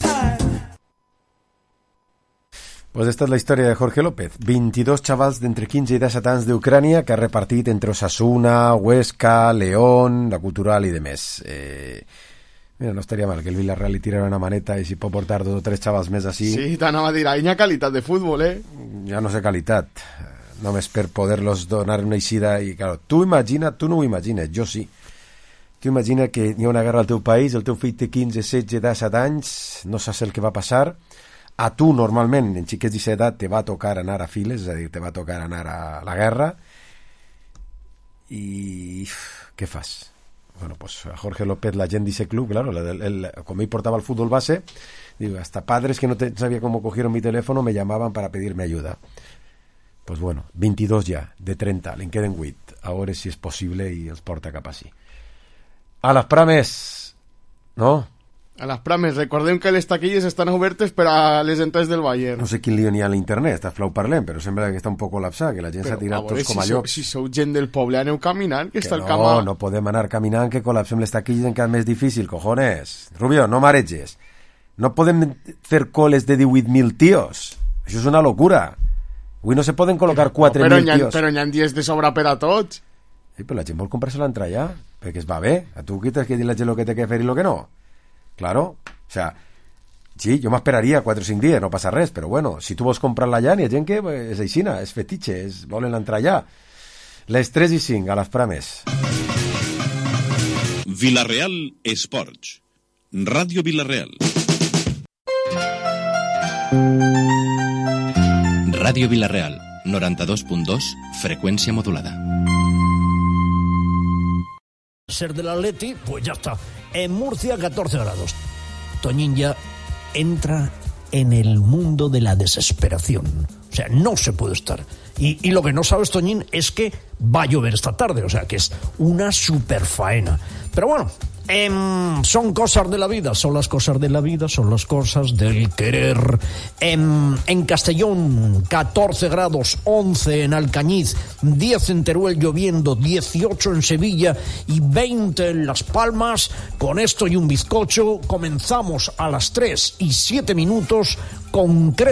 Pues esta és la història de Jorge López, vint-i-dos xavals d'entre quinze i disset anys d'Ucrània que ha repartit entre Osasuna, Huesca, León, la Cultural i demés. Eh, mira, no estaria mal que el Villarreal li tirara una maneta i si pot portar dos o tres xavals més així... Sí, t'anava a dir, hi ha qualitat de futbol, eh? Ja no sé qualitat, només per poder-los donar una eixida i, claro, tu imagina, tu no ho imagines, jo sí. Tu imagina que hi ha una guerra al teu país, el teu fill té quinze, setze, disset anys, no saps el que va passar. A tu, normalment, en xiquets d'aquesta edat, te va tocar anar a files, és a dir, te va tocar anar a la guerra. I què fas? Bueno, pues a Jorge López, la gent d'ese club, claro, el, el, como él portaba el fútbol base, digo, hasta padres que no te, sabía cómo cogieron mi teléfono me llamaban para pedirme ayuda. Pues bueno, veintidós ja, de trenta, li en queden vuit. A veure si és possible i els porta cap així. A les prames, no? A les prames, recordem que les taquilles estan obertes per a les entrades del Bayern. No sé quin lío n'hi ha a l'internet, està flau parlem, però sembla que està un poc col·lapsat, que la gent s'ha tirat veure, tots com a si llocs. Sou, si sou gent del poble, aneu caminant, que, que està no, el camp... A... no podem anar caminant, que col·lapsem les taquilles encara més difícil, cojones. Rubio, no mareges. No podem fer coles de divuit mil tios. Això és una locura. Avui no se poden col·locar quatre mil no, tios. Però n'hi ha dies de sobra per a tots. Sí, però la gent vol comprar-se l'entrada ja, perquè es va bé. A tu quitas que dir la gent lo que té que fer i lo que no. Claro, o sea, sí, jo m'esperaria quatre o cinc dies, no passa res, però bueno, si tu vols comprar-la ja, n'hi ha gent que és aixina, és fetitxe, és, volen l'entrar ja. Les tres i cinc, a les prames. Vilarreal Esports. Ràdio Vilarreal. Ràdio Vilarreal, noranta-dos punt dos, freqüència modulada. Ser del Atleti, pues ya está. En Murcia, catorce grados. Toñín ya entra en el mundo de la desesperación. O sea, no se puede estar. Y, y lo que no sabes, Toñín, es que va a llover esta tarde. O sea, que es una super faena. Pero bueno, Em, son cosas de la vida, son las cosas de la vida, son las cosas del querer. Em, en Castellón, catorce grados, once en Alcañiz, diez en Teruel lloviendo, dieciocho en Sevilla y veinte en Las Palmas. Con esto y un bizcocho comenzamos a las tres y siete minutos concretamente.